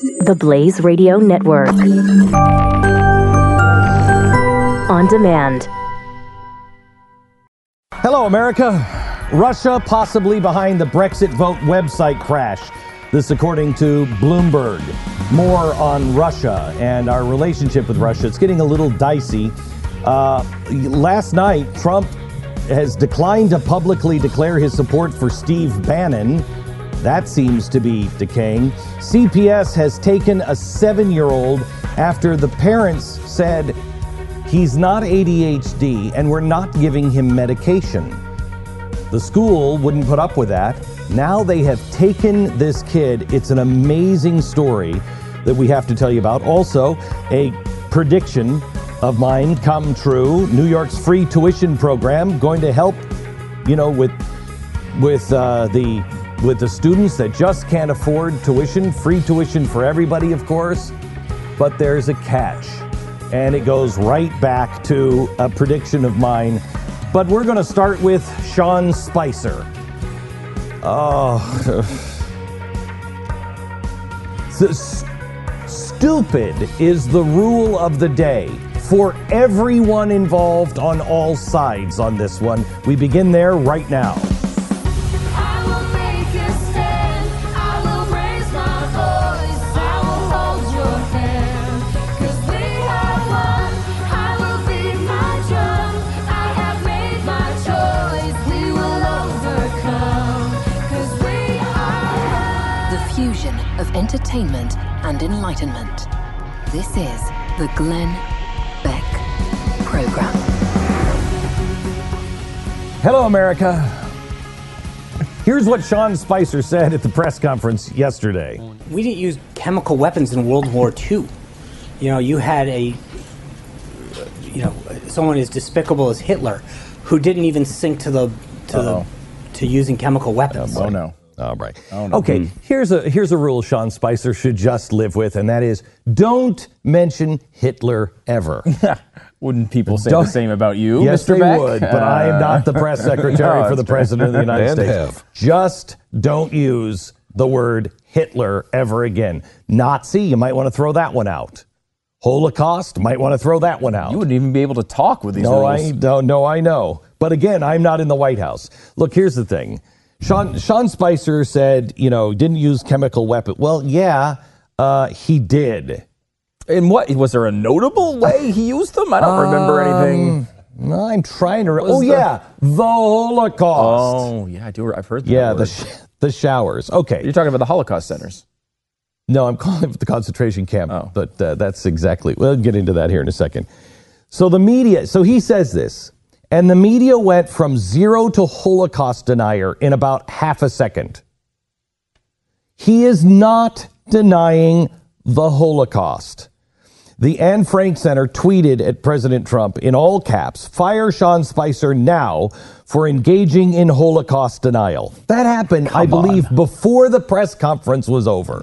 The Blaze Radio Network. On demand. Hello, America. Russia possibly behind the Brexit vote website crash. This according to Bloomberg. More on Russia and our relationship with Russia. It's getting a little dicey. Last night, Trump has declined to publicly declare his support for Steve Bannon. That seems to be decaying. CPS has taken a 7-year-old after the parents said he's not ADHD and we're not giving him medication. The school wouldn't put up with that. Now they have taken this kid. It's an amazing story that we have to tell you about. Also, a prediction of mine come true. New York's free tuition program going to help, with the students that just can't afford tuition. Free tuition for everybody, of course. But there's a catch. And it goes right back to a prediction of mine. But we're going to start with Sean Spicer. Stupid is the rule of the day for everyone involved on all sides on this one. We begin there right now. Of entertainment and enlightenment. This is the Glenn Beck Program. Hello, America. Here's what Sean Spicer said at the press conference yesterday. We didn't use chemical weapons in World War II. You had someone as despicable as Hitler who didn't even sink to using chemical weapons. Oh no. All right. Oh, no. Okay, here's a rule Sean Spicer should just live with, and that is don't mention Hitler ever. Wouldn't people say the same about you, yes, Mr. Beck? Beck? Would, but I am not the press secretary for the President of the United States. Just don't use the word Hitler ever again. Nazi, you might want to throw that one out. Holocaust, might want to throw that one out. You wouldn't even be able to talk with these rules. I know. But again, I'm not in the White House. Look, here's the thing. Sean Spicer said, didn't use chemical weapon. Well, yeah, he did. In what? Was there a notable way he used them? I don't remember anything. I'm trying to... the Holocaust. Oh, yeah, I do. I've heard that. Yeah, the showers. Okay. You're talking about the Holocaust centers. No, I'm calling it the concentration camp. Oh. But that's exactly... We'll get into that here in a second. So the media... So he says this. And the media went from zero to Holocaust denier in about half a second. He is not denying the Holocaust. The Anne Frank Center tweeted at President Trump in all caps, "Fire Sean Spicer now for engaging in Holocaust denial." That happened, I believe, before the press conference was over.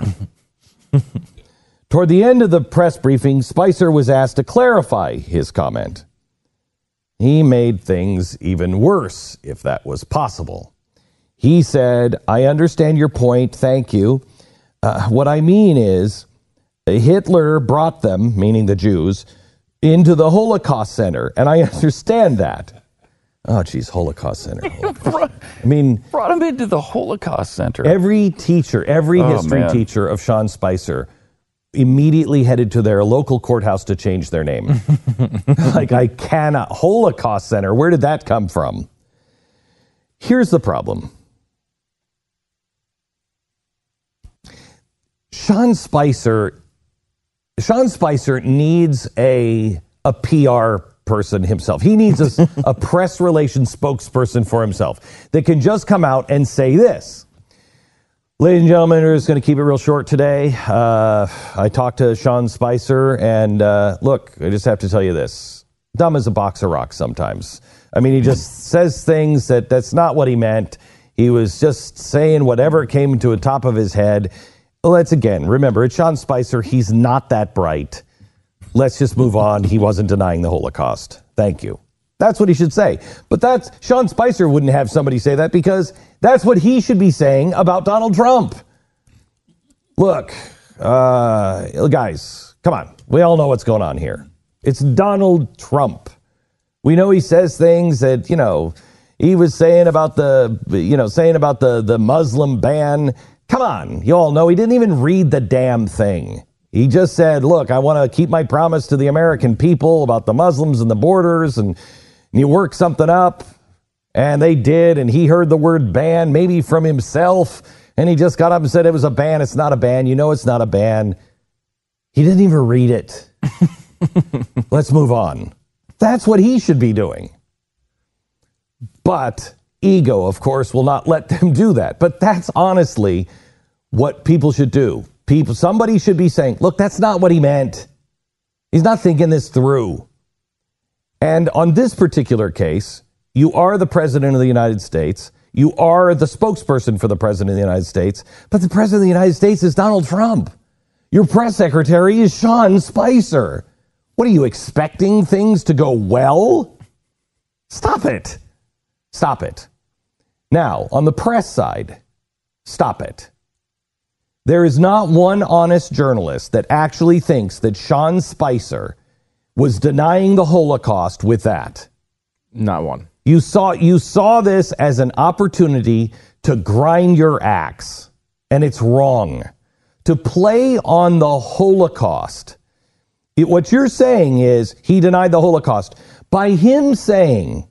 Toward the end of the press briefing, Spicer was asked to clarify his comment. He made things even worse, if that was possible. He said, "I understand your point. Thank you. What I mean is Hitler brought them," meaning the Jews, "into the Holocaust Center. And I understand that." Oh, geez, Holocaust Center. Brought him into the Holocaust Center. Every teacher, every history teacher of Sean Spicer immediately headed to their local courthouse to change their name. I cannot. Holocaust Center, where did that come from? Here's the problem. Sean Spicer needs a PR person himself. He needs a press relations spokesperson for himself that can just come out and say this. Ladies and gentlemen, we're just going to keep it real short today. I talked to Sean Spicer, and look, I just have to tell you this. Dumb as a box of rocks sometimes. I mean, he just says things that's not what he meant. He was just saying whatever came to the top of his head. Let's again, remember, it's Sean Spicer. He's not that bright. Let's just move on. He wasn't denying the Holocaust. Thank you. That's what he should say. But Sean Spicer wouldn't have somebody say that because that's what he should be saying about Donald Trump. Look, guys, come on. We all know what's going on here. It's Donald Trump. We know he says things that, he was saying about the Muslim ban. Come on. You all know he didn't even read the damn thing. He just said, look, I want to keep my promise to the American people about the Muslims and the borders, and you work something up. And they did, and he heard the word ban, maybe from himself, and he just got up and said it was a ban. It's not a ban. You know it's not a ban. He didn't even read it. Let's move on. That's what he should be doing. But ego, of course, will not let them do that. But that's honestly what people should do. Somebody should be saying, look, that's not what he meant. He's not thinking this through. And on this particular case, you are the president of the United States. You are the spokesperson for the president of the United States. But the president of the United States is Donald Trump. Your press secretary is Sean Spicer. What are you expecting things to go well? Stop it. Stop it. Now, on the press side, stop it. There is not one honest journalist that actually thinks that Sean Spicer was denying the Holocaust with that. Not one. You saw this as an opportunity to grind your axe, and it's wrong. To play on the Holocaust. What you're saying is he denied the Holocaust. By him saying,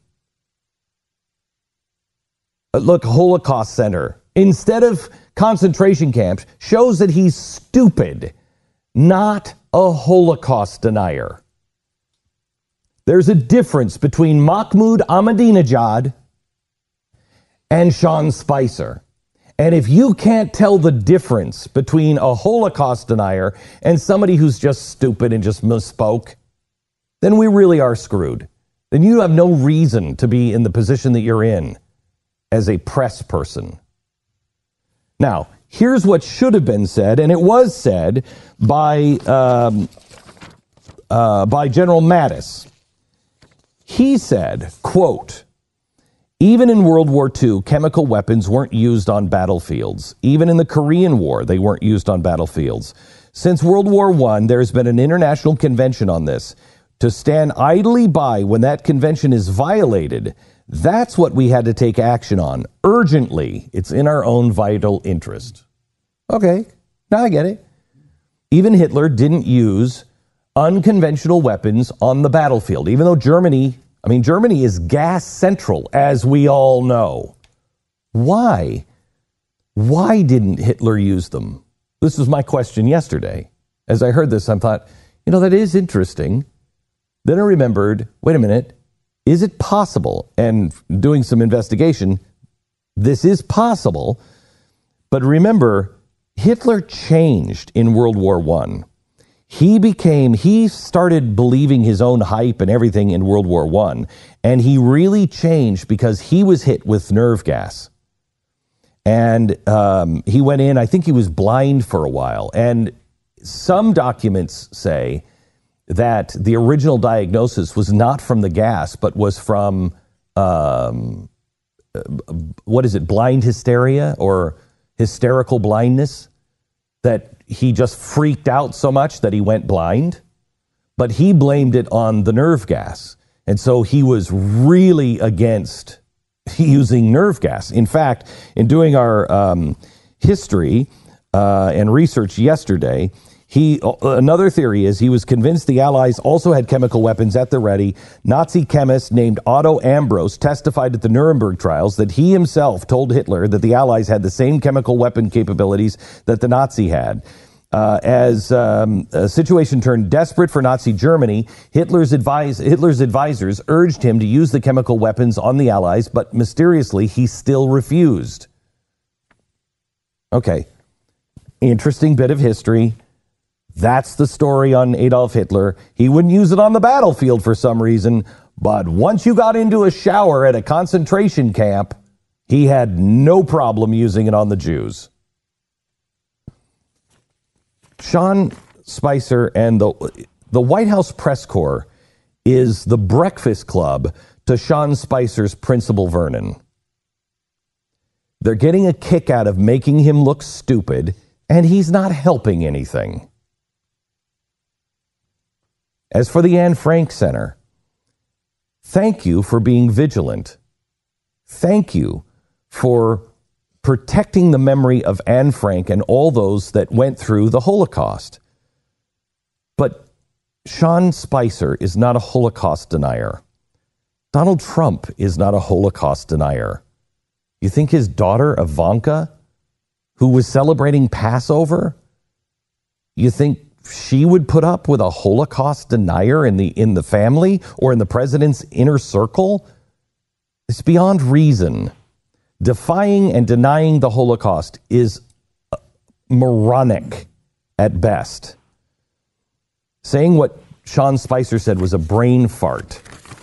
look, Holocaust Center, instead of concentration camps, shows that he's stupid, not a Holocaust denier. There's a difference between Mahmoud Ahmadinejad and Sean Spicer. And if you can't tell the difference between a Holocaust denier and somebody who's just stupid and just misspoke, then we really are screwed. Then you have no reason to be in the position that you're in as a press person. Now, here's what should have been said, and it was said by General Mattis. He said, quote, even in World War II, chemical weapons weren't used on battlefields. Even in the Korean War, they weren't used on battlefields. Since World War I, there's been an international convention on this. To stand idly by when that convention is violated, that's what we had to take action on. Urgently, it's in our own vital interest. Okay, now I get it. Even Hitler didn't use unconventional weapons on the battlefield, even though Germany is gas central, as we all know. Why? Why didn't Hitler use them? This was my question yesterday. As I heard this, I thought, that is interesting. Then I remembered, wait a minute, is it possible? And doing some investigation, this is possible. But remember, Hitler changed in World War I. He started believing his own hype and everything in World War I, and he really changed because he was hit with nerve gas. And he went in, I think he was blind for a while. And some documents say that the original diagnosis was not from the gas, but was from, blind hysteria or hysterical blindness, that he just freaked out so much that he went blind. But he blamed it on the nerve gas. And so he was really against using nerve gas. In fact, in doing our history and research yesterday, another theory is he was convinced the Allies also had chemical weapons at the ready. Nazi chemist named Otto Ambros testified at the Nuremberg trials that he himself told Hitler that the Allies had the same chemical weapon capabilities that the Nazi had. As a situation turned desperate for Nazi Germany, Hitler's advisors urged him to use the chemical weapons on the Allies, but mysteriously he still refused. Okay, interesting bit of history. That's the story on Adolf Hitler. He wouldn't use it on the battlefield for some reason, but once you got into a shower at a concentration camp, he had no problem using it on the Jews. Sean Spicer and the White House press corps is the breakfast club to Sean Spicer's Principal Vernon. They're getting a kick out of making him look stupid. And he's not helping anything. As for the Anne Frank Center, thank you for being vigilant. Thank you for protecting the memory of Anne Frank and all those that went through the Holocaust. But Sean Spicer is not a Holocaust denier. Donald Trump is not a Holocaust denier. You think his daughter, Ivanka, who was celebrating Passover, you think she would put up with a Holocaust denier in the family or in the president's inner circle? It's beyond reason. Defying and denying the Holocaust is moronic at best. Saying what Sean Spicer said was a brain fart.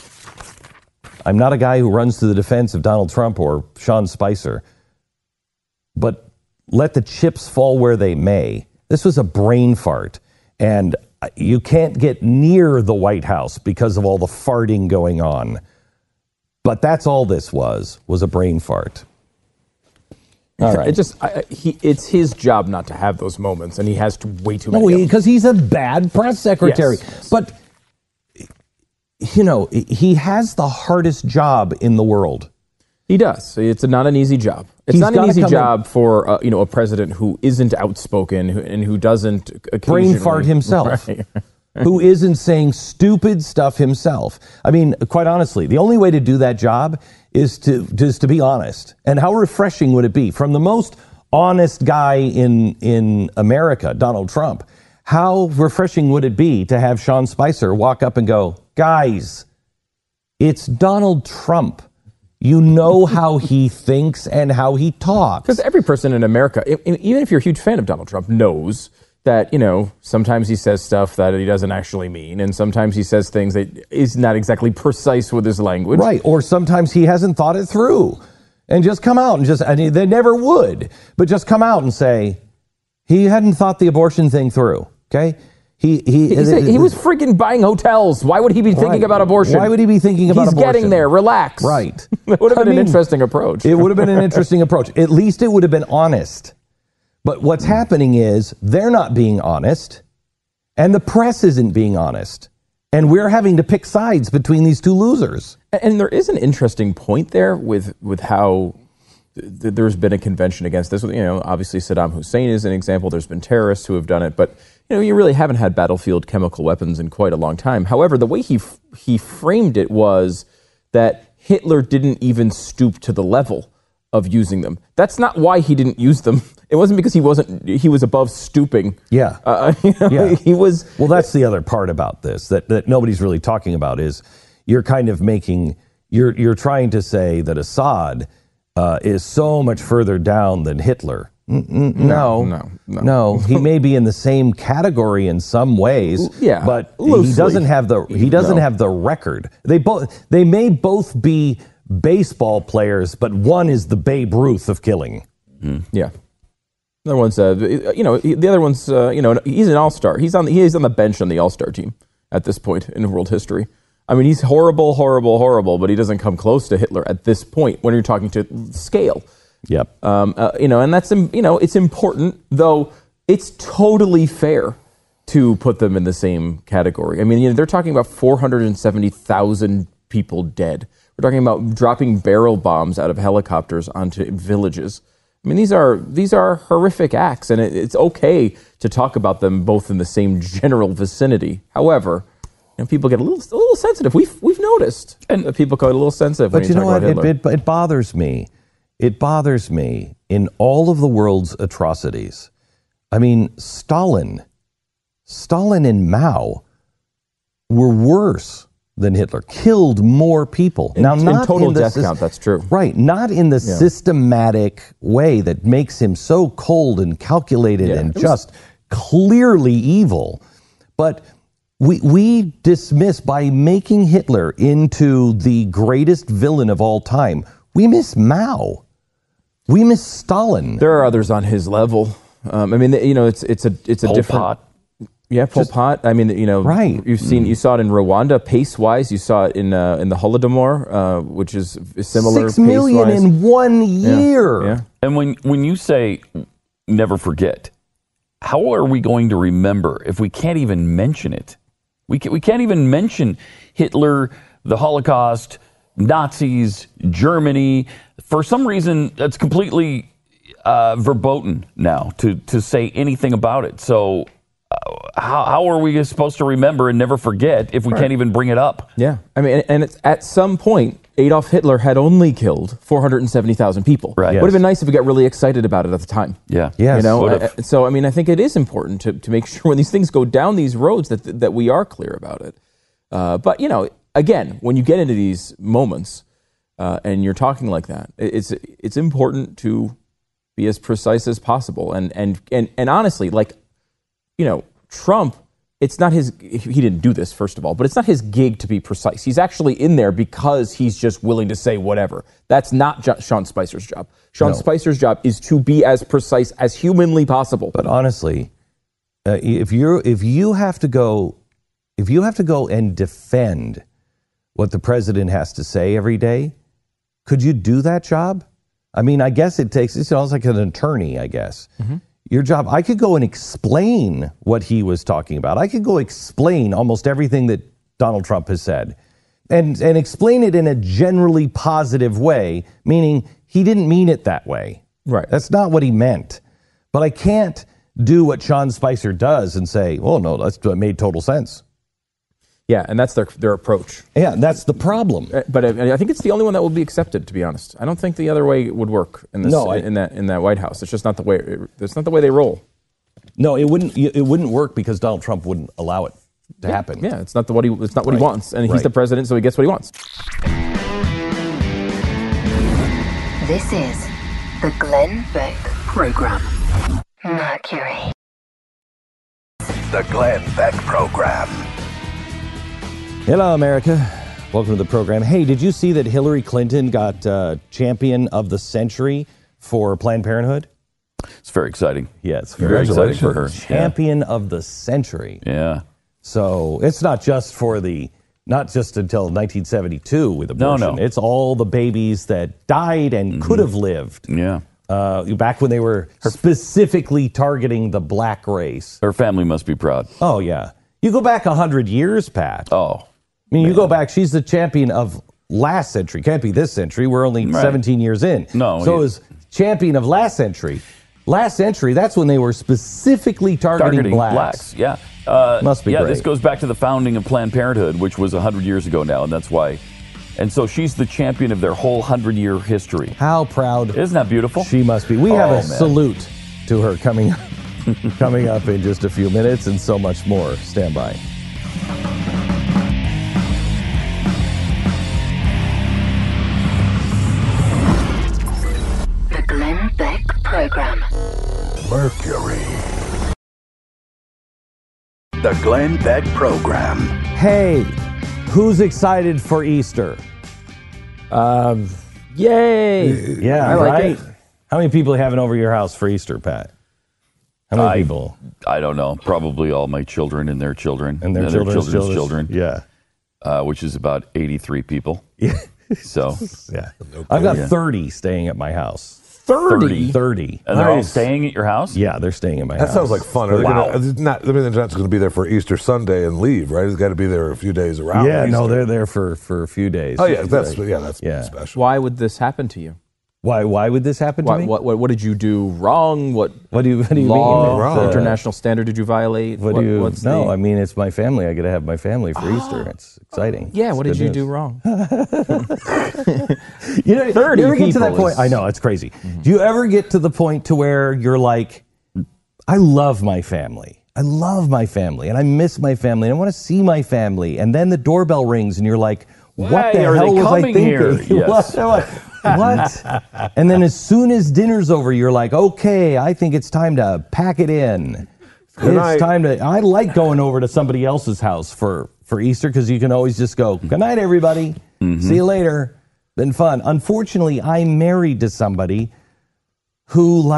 I'm not a guy who runs to the defense of Donald Trump or Sean Spicer, but let the chips fall where they may. This was a brain fart, and you can't get near the White House because of all the farting going on. But that's all this was a brain fart. All right. It's his job not to have those moments, and he has way too many. No, because he's a bad press secretary. Yes. But, you know, he has the hardest job in the world. He does. It's not an easy job. It's not an easy job for a president who isn't outspoken and who doesn't brain fart himself. Right. Who isn't saying stupid stuff himself. I mean, quite honestly, the only way to do that job is to be honest. And how refreshing would it be from the most honest guy in America, Donald Trump? How refreshing would it be to have Sean Spicer walk up and go, guys, it's Donald Trump. You know how he thinks and how he talks. Because every person in America, even if you're a huge fan of Donald Trump, knows that, sometimes he says stuff that he doesn't actually mean, and sometimes he says things that is not exactly precise with his language. Right, or sometimes he hasn't thought it through. And just come out and they never would, but just come out and say, he hadn't thought the abortion thing through, okay? He was freaking buying hotels. Why would he be thinking about abortion? Why would he be thinking about abortion? He's getting there. Relax. Right. That would have been an interesting approach. It would have been an interesting approach. At least it would have been honest. But what's happening is they're not being honest, and the press isn't being honest. And we're having to pick sides between these two losers. And there is an interesting point there with how there's been a convention against this. Obviously Saddam Hussein is an example. There's been terrorists who have done it. But, you really haven't had battlefield chemical weapons in quite a long time. However, the way he framed it was that Hitler didn't even stoop to the level of using them. That's not why he didn't use them. It wasn't because he was above stooping. Yeah. Yeah. He was. Well, that's the other part about this that nobody's really talking about is you're kind of you're trying to say that Assad is so much further down than Hitler. No. He may be in the same category in some ways, but he doesn't have the record. They may both be baseball players, but one is the Babe Ruth of killing. Yeah. The other one's, the other one's, he's an all-star. He is on the bench on the all-star team at this point in world history. I mean, he's horrible, but he doesn't come close to Hitler at this point when you're talking to scale. Yep. And that's, it's important, though it's totally fair to put them in the same category. I mean, they're talking about 470,000 people dead. We're talking about dropping barrel bombs out of helicopters onto villages. I mean, these are horrific acts, and it's okay to talk about them both in the same general vicinity. However, people get a little sensitive. We've noticed, and people get a little sensitive. But when you talk about Hitler. It bothers me. It bothers me in all of the world's atrocities. I mean, Stalin and Mao were worse than Hitler, killed more people. Now, not in total death count, that's true. Right, not in the systematic way that makes him so cold and calculated and just clearly evil. But we dismiss, by making Hitler into the greatest villain of all time, we miss Mao. We miss Stalin. There are others on his level. I mean, it's a Pol different. Pot. Yeah, Pol Pot. I mean, right. You saw it in Rwanda pace-wise. You saw it in the Holodomor, which is similar. 6 million pace-wise. in 1 year. Yeah. And when you say never forget, how are we going to remember if we can't even mention it? We can't even mention Hitler, the Holocaust, Nazis, Germany. For some reason, that's completely verboten now to say anything about it. So how are we supposed to remember and never forget if we can't even bring it up? Yeah. I mean, and it's, at some point, Adolf Hitler had only killed 470,000 people. Right. Would have been nice if we got really excited about it at the time. Yeah. Yes. You know, Would've. so I mean, I think it is important to make sure when these things go down these roads that we are clear about it. But you know, again, when you get into these moments and you're talking like that, it's important to be as precise as possible. And honestly, like, you know, Trump, it's not his, he didn't do this, first of all, but it's not his gig to be precise. He's actually in there because he's just willing to say whatever. That's not Sean Spicer's job. Sean Spicer's job is to be as precise as humanly possible. But honestly, if you have to go and defend what the president has to say every day, could you do that job? I mean, I guess it's like an attorney, I guess. Mm-hmm. Your job, I could go and explain what he was talking about. I could go explain almost everything that Donald Trump has said and explain it in a generally positive way, meaning he didn't mean it that way. Right. That's not what he meant. But I can't do what Sean Spicer does and say, well, no, that made total sense. Yeah, and that's their approach. Yeah, that's the problem. But I think it's the only one that will be accepted, to be honest. I don't think the other way would work in this. In that White House. It's just not the way. It's not the way they roll. No, it wouldn't. It wouldn't work because Donald Trump wouldn't allow it to happen. Yeah, it's not what he wants, and he's the president, so he gets what he wants. This is the Glenn Beck Program. Mercury. The Glenn Beck Program. Hello, America. Welcome to the program. Hey, did you see that Hillary Clinton got Champion of the Century for Planned Parenthood? It's very exciting. Yeah, it's Very exciting for her. Champion of the Century. Yeah. So it's not just until 1972 with abortion. No. It's all the babies that died and could have lived. Yeah. Back when they were specifically targeting the black race. Her family must be proud. Oh, yeah. You go back 100 years, Pat. Oh. I mean, you go back, she's the champion of last century. Can't be this century. We're only 17 years in. No. So it was champion of last century. Last century, that's when they were specifically targeting blacks. Yeah. Must be great. great. This goes back to the founding of Planned Parenthood, which was 100 years ago now, and that's why. And so she's the champion of their whole 100-year history. How proud. Isn't that beautiful? She must be. We have a salute to her coming up in just a few minutes and so much more. Stand by. The Glenn Beck Program. Mercury. The Glenn Beck Program. Hey, who's excited for Easter? Yay! Yeah, I like right? it. How many people are you having over your house for Easter, Pat? How many people? I don't know. Probably all my children and their children. And their children's children. Yeah. Which is about 83 people. Yeah. So. Yeah. I've got 30 staying at my house. 30? 30. And they're all staying at your house? Yeah, they're staying at my house. That sounds like fun. They're not going to be there for Easter Sunday and leave, right? It's got to be there a few days around. Yeah, Easter. no, they're there for a few days. Oh yeah, that's special. Why would this happen to you? Why would this happen to me? What did you do wrong? What do you law, mean? Wrong? International standard did you violate? I mean, it's my family. I got to have my family for Easter. It's exciting. Yeah, it's what did you do wrong? You know, 30 you ever get to that people point? I know, it's crazy. Mm-hmm. Do you ever get to the point to where you're like, I love my family. I love my family and I miss my family and I want to see my family. And then the doorbell rings and you're like, what the hell was I thinking? Here? Yes. What? And then as soon as dinner's over, you're like, okay, I think it's time to pack it in. I like going over to somebody else's house for Easter because you can always just go, good night, everybody. Mm-hmm. See you later. Been fun. Unfortunately, I'm married to somebody who,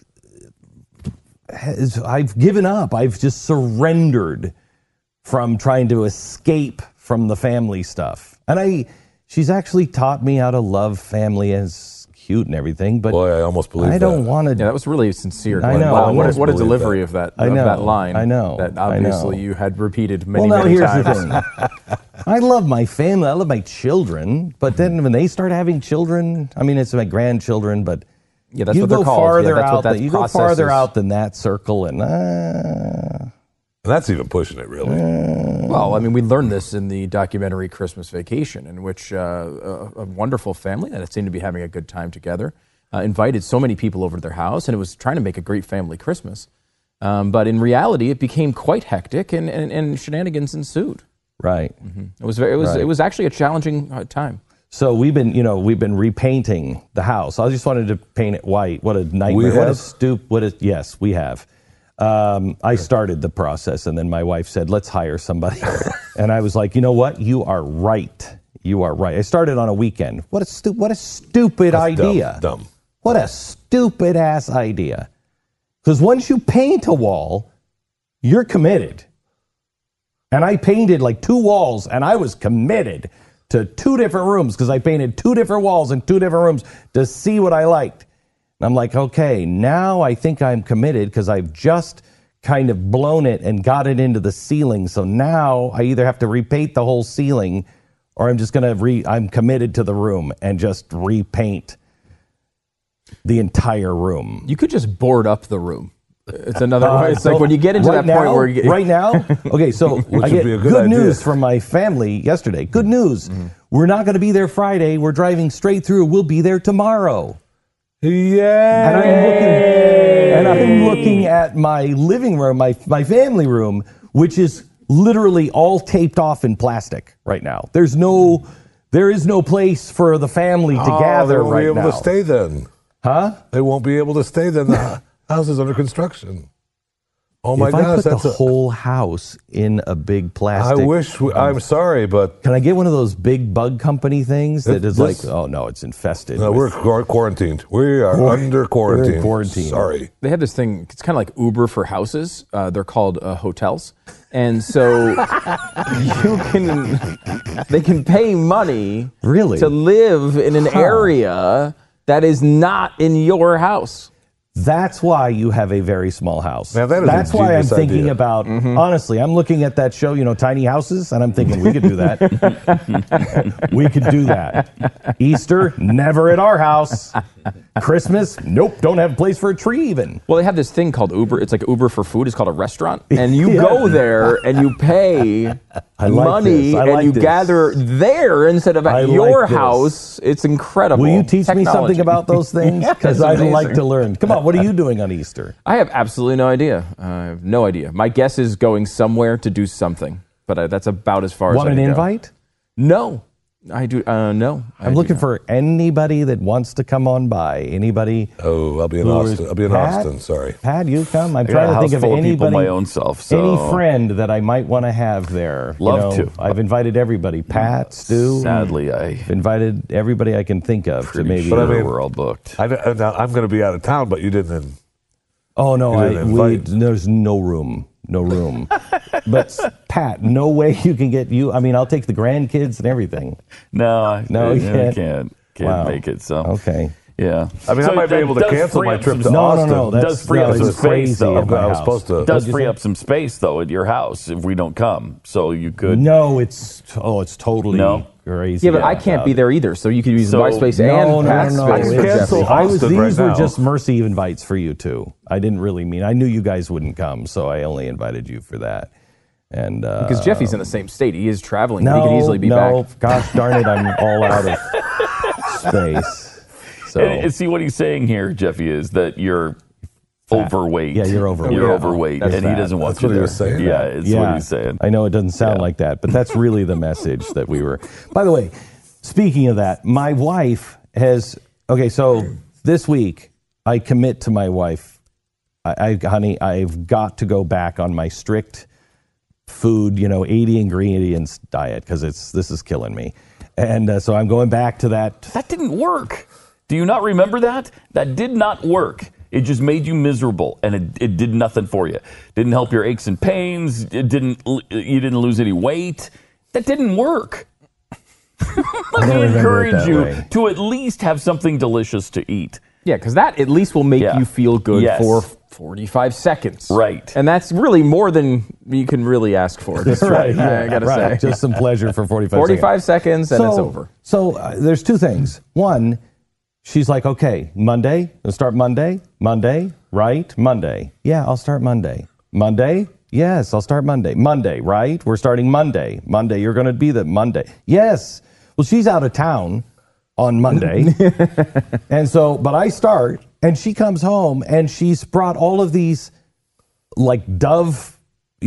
I've given up. I've just surrendered from trying to escape from the family stuff. And she's actually taught me how to love family as cute and everything, but Boy, I almost believe I don't want to. Yeah, that was really sincere. I Glenn. know. Wow, I what almost a believe delivery that. of that I of know. that line. I know. That I obviously know. you had repeated many, Well, now many here's times. the thing. I love my family. I love my children, but then when they start having children, I mean, it's my grandchildren, but Yeah, that's you what they're go called. farther Yeah, that's what out. that You go process farther is. out than that circle, and And that's even pushing it, really. Well, I mean, we learned this in the documentary Christmas Vacation, in which a wonderful family that seemed to be having a good time together invited so many people over to their house, and it was trying to make a great family Christmas. But in reality, it became quite hectic, and shenanigans ensued. right. It was actually a challenging time. So we've been repainting the house. I just wanted to paint it white. What a nightmare! We have? Yes, we have. I started the process, and then my wife said, "Let's hire somebody," and I was like, "You know what? You are right. You are right." I started on a weekend. What a stupid That's idea! Dumb. What a stupid ass idea! Because once you paint a wall, you're committed. And I painted like 2 walls, and I was committed to 2 different rooms because I painted 2 different walls in 2 different rooms to see what I liked. And I'm like, okay, now I think I'm committed because I've just kind of blown it and got it into the ceiling. So now I either have to repaint the whole ceiling or I'm just going to I'm committed to the room and just repaint the entire room. You could just board up the room. It's another way. It's like when you get into right that point now, where you get, right now, okay, so I would get be a good good idea. news from my family yesterday. Good news. We're not going to be there Friday. We're driving straight through. We'll be there tomorrow. Yeah. And I'm looking at my living room, my family room, which is literally all taped off in plastic right now. There is no place for the family to They gather won't right be able now. to stay then. Huh? They won't be able to stay then. The house is under construction. Oh my if I gosh, put that's the whole house in a big I plastic. wish. I'm sorry, but Can I get one of those big bug company things that is This- like, oh no, it's infested. no, with- we're quarantined. We are under quarantine. We're in quarantine. Sorry. they have this thing. It's kind of like Uber for houses. They're called hotels, and so they can pay money Really? to live in an area that is not in your house. That's why you have a very small house. Now, that is a That's why I'm genius thinking idea. about, honestly, I'm looking at that show, Tiny Houses, and I'm thinking we could do that. We could do that. Easter, never at our house. Christmas, nope, don't have a place for a tree even. Well, they have this thing called Uber. It's like Uber for food. It's called a restaurant, and you Yeah. go there and you pay I like money, this. I and like you this. gather there instead of I at like your this. house. It's incredible. Will you teach me Technology. something about those things? Yeah, Because it's I'd like amazing. to learn. Come on, what are you doing on Easter? I have absolutely no idea. I have no idea. My guess is going somewhere to do something, but that's about as far as Want I an can go. invite? No, I do. No, I'm looking for anybody that wants to come on by. Anybody? Oh, I'll be in who Austin. is- I'll be in Pat? Austin. Sorry. Pat, you come. I'm I got trying a to think house of full of people anybody. my own self, so- Any friend that I might want to have there. Love to. I've invited everybody. Pat, Stu. Sadly, I've invited everybody I can think of to maybe. But I mean- we're all booked. I'm going to be out of town, but you didn't. Oh no, You didn't invite. there's no room. No room. But Pat, no way you can get you. I mean, I'll take the grandkids and everything. No, No, you can't? can't Wow. make it. So Okay. yeah. I mean, I might be that able to does cancel free my up trip some- to No, Austin. no, no. does free up it's some space, crazy though. at my I was house. supposed to. Does What'd you free say? up some space though at your house if we don't come. So you could. No, it's totally No? crazy. Yeah, but I can't be there either. So you could use So- my space No, and no, Pat's no, space. no. for It's- Jeffrey. cancel. Austin right These were now. just mercy invites for you two. I didn't really mean. I knew you guys wouldn't come, so I only invited you for that. And Because Jeffy's in the same state. He is traveling. no, he could easily be no, back. gosh darn it, I'm all out of space. So And see what he's saying here, Jeffy, is that you're overweight. Yeah, you're overweight. You're Yeah. overweight, That's and he that. doesn't want That's you what he there. was saying. Yeah, it's what he's saying. I know it doesn't sound like that, but that's really the message that we were. By the way, speaking of that, my wife has. Okay, so this week I commit to my wife. Honey, I've got to go back on my strict food, 80 ingredients diet because this is killing me, and so I'm going back to that. That didn't work. Do you not remember that? That did not work. It just made you miserable, and it did nothing for you. Didn't help your aches and pains. You didn't lose any weight. That didn't work. Let me remember it encourage that you way. to at least have something delicious to eat. Yeah, because that at least will make Yeah. you feel good Yes. for 45 seconds. Right. And that's really more than you can really ask for. That's Right, I gotta right. say. Just some pleasure for 45 45 seconds and it's So- over. So there's two things. One, she's like, okay, Monday, let's start Monday. Monday, right? Monday. Yeah, I'll start Monday. Monday? Yes, I'll start Monday. Monday, right? We're starting Monday. Monday, you're going to be the Monday. Yes. Well, she's out of town on Monday. And so, but I start, and she comes home, and she's brought all of these, like, Dove,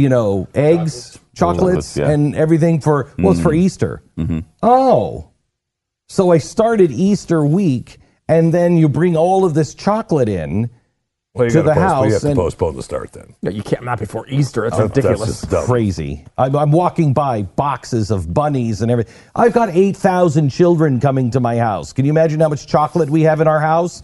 eggs, chocolates, yeah. and everything for, it's for Easter. Oh. So I started Easter week, and then you bring all of this chocolate in Well, to the You house. have to And postpone the start then. No, you can't, not before Easter. That's That's ridiculous. just dumb. crazy. I'm walking by boxes of bunnies and everything. I've got 8,000 children coming to my house. Can you imagine how much chocolate we have in our house?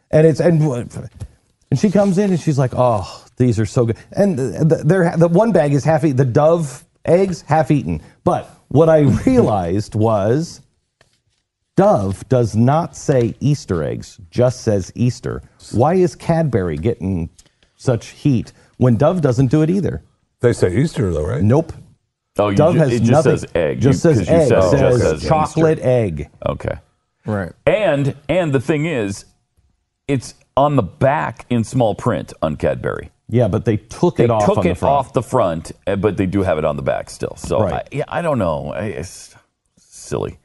And she comes in and she's like, "Oh, these are so good." And the one bag is half eaten. The Dove eggs, half eaten. But what I realized was Dove does not say Easter eggs, just says Easter. Why is Cadbury getting such heat when Dove doesn't do it either? They say Easter though, right? Nope. Oh, Dove has it just nothing. says egg. Just says egg. It just Says says chocolate Easter. egg. Okay. Right. And the thing is, it's on the back in small print on Cadbury. Yeah, but they took They it off took on the it front. off the front, but they do have it on the back still. So Right. I don't know. It's silly.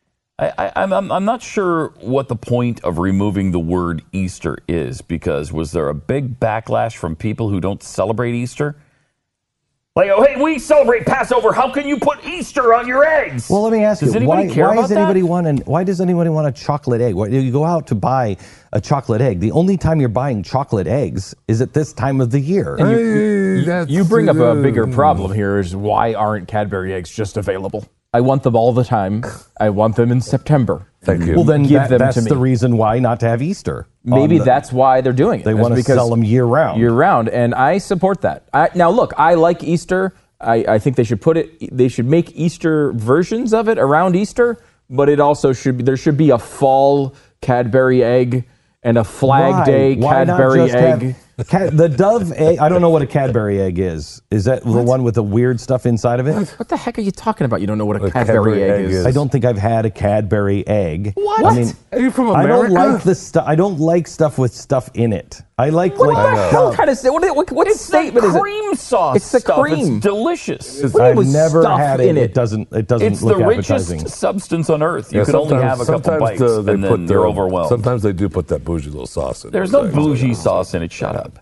I'm not sure what the point of removing the word Easter is, because was there a big backlash from people who don't celebrate Easter? Like, oh, hey, we celebrate Passover. How can you put Easter on your eggs? Well, let me ask Does you, anybody care why about does anybody that? why does anybody want a chocolate egg? You go out to buy a chocolate egg. The only time you're buying chocolate eggs is at this time of the year. You bring up a bigger problem here is why aren't Cadbury eggs just available? I want them all the time. I want them in September. Thank you. Well, then Give them that's to me. the reason why not to have Easter. Maybe that's why they're doing it. They That's want to because sell them year round. Year round, and I support that. Now, look, I like Easter. I think they should they should make Easter versions of it around Easter, but it also there should be a fall Cadbury egg and a Flag Day Why not Cadbury just egg. the Dove egg. I don't know what a Cadbury egg is. Is that the one with the weird stuff inside of it? What the heck are you talking about? You don't know what a A Cadbury Cadbury egg egg is. is- I don't think I've had a Cadbury egg. What? I mean, Are you from I America? don't like the stuff. I don't like stuff with stuff in it. I like What like the hell Dove. kind of what statement the is it? cream sauce It's the stuff. cream. It's delicious. What do you I've with never stuff had it. in It it? doesn't It's look the appetizing. richest substance on earth. You Yeah, can only have a couple sometimes bites, they and put then you're overwhelmed. Sometimes they do put that bougie little sauce in. There's those no eggs. bougie sauce in it. Shut up.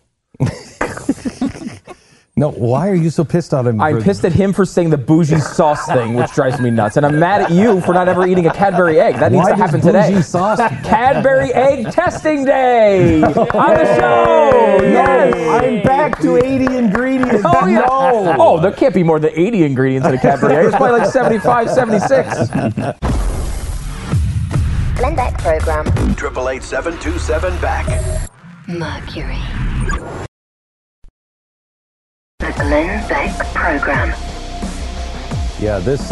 No, why are you so pissed on him? I'm pissed at him for saying the bougie sauce thing, which drives me nuts. And I'm mad at you for not ever eating a Cadbury egg. That needs Why to happen does today. bougie sauce? Cadbury egg testing day on the show. Yes. I'm back to 80 ingredients. Oh, yeah. No. Oh, there can't be more than 80 ingredients in a Cadbury egg. It's probably like 75, 76. Glenn Beck Program. 888-727-BECK. Mercury. The Glenn Beck Program. Yeah, this.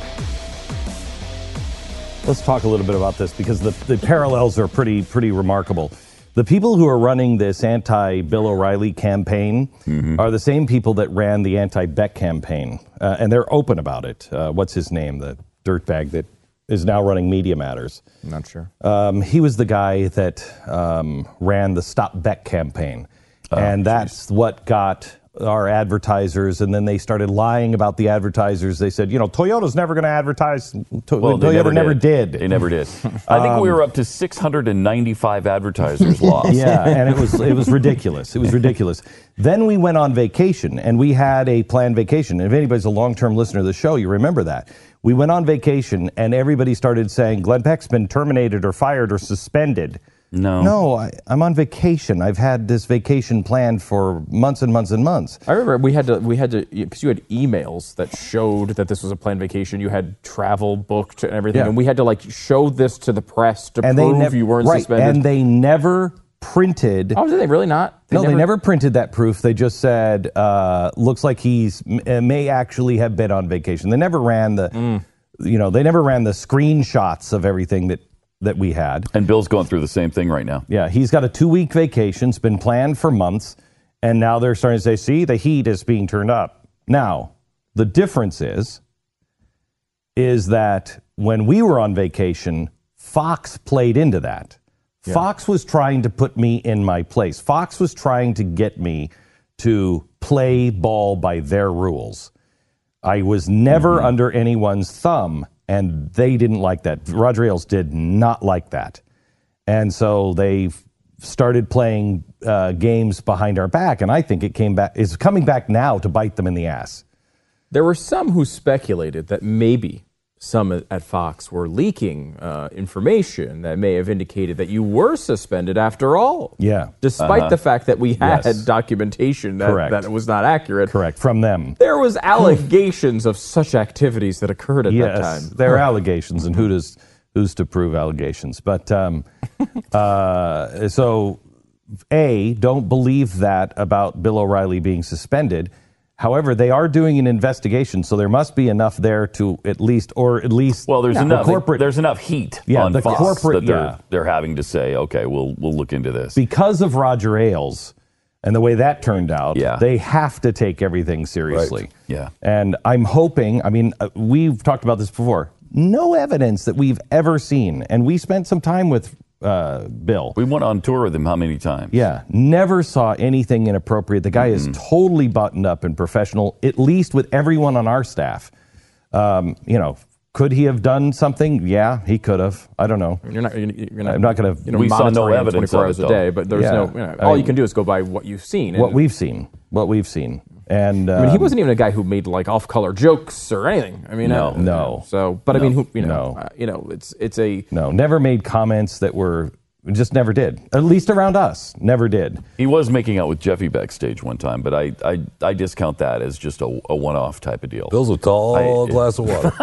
Let's talk a little bit about this because the parallels are pretty remarkable. The people who are running this anti-Bill O'Reilly campaign are the same people that ran the anti-Beck campaign, and they're open about it. What's his name? The dirtbag that is now running Media Matters. I'm not sure. He was the guy that ran the Stop Beck campaign, and that's what got our advertisers, and then they started lying about the advertisers. They said, Toyota's never going to advertise. Toyota never did. They never did. I think we were up to 695 advertisers lost. Yeah, and it was ridiculous. It was ridiculous. Then we went on vacation, and we had a planned vacation. And if anybody's a long-term listener to the show, you remember that. We went on vacation, and everybody started saying, Glenn Beck's been terminated or fired or suspended. No, I'm on vacation. I've had this vacation planned for months and months and months. I remember we had to because you had emails that showed that this was a planned vacation. You had travel booked and everything, and we had to show this to the press to prove you weren't suspended. And they never printed. Oh, did they really not? They never printed that proof. They just said, looks like he's may actually have been on vacation. They never ran the they never ran the screenshots of everything that we had. And Bill's going through the same thing right now. Yeah, he's got a 2-week vacation. It's been planned for months. And now they're starting to say, see, the heat is being turned up. Now, the difference is that when we were on vacation, Fox played into that. Yeah. Fox was trying to put me in my place. Fox was trying to get me to play ball by their rules. I was never under anyone's thumb, and they didn't like that. Roger Ailes did not like that. And so they started playing games behind our back, and I think is coming back now to bite them in the ass. There were some who speculated that maybe some at Fox were leaking information that may have indicated that you were suspended after all. Yeah. Despite the fact that we had documentation that it was not accurate. Correct. From them. There was allegations of such activities that occurred at that time. Yes, there are allegations, and who's to prove allegations? But so, don't believe that about Bill O'Reilly being suspended. However, they are doing an investigation, so there must be enough there to at least. Well, there's enough. There's enough heat on the Fox that they're having to say, okay, we'll look into this because of Roger Ailes and the way that turned out. Yeah. They have to take everything seriously. Right. Yeah, and I'm hoping. I mean, we've talked about this before. No evidence that we've ever seen, and we spent some time with Bill. We went on tour with him how many times? Yeah, never saw anything inappropriate. The guy is totally buttoned up and professional, at least with everyone on our staff. Could he have done something? Yeah, he could have. I don't know. I'm not going to. We saw no evidence 24 hours a day, but there's all you can do is go by what you've seen. What we've seen. And I mean, he wasn't even a guy who made like off-color jokes or anything. I mean, no. So, but I mean, it's a never made comments that were just never did. At least around us, never did. He was making out with Jeffy backstage one time, but I discount that as just a one-off type of deal. Bill's a tall glass of water.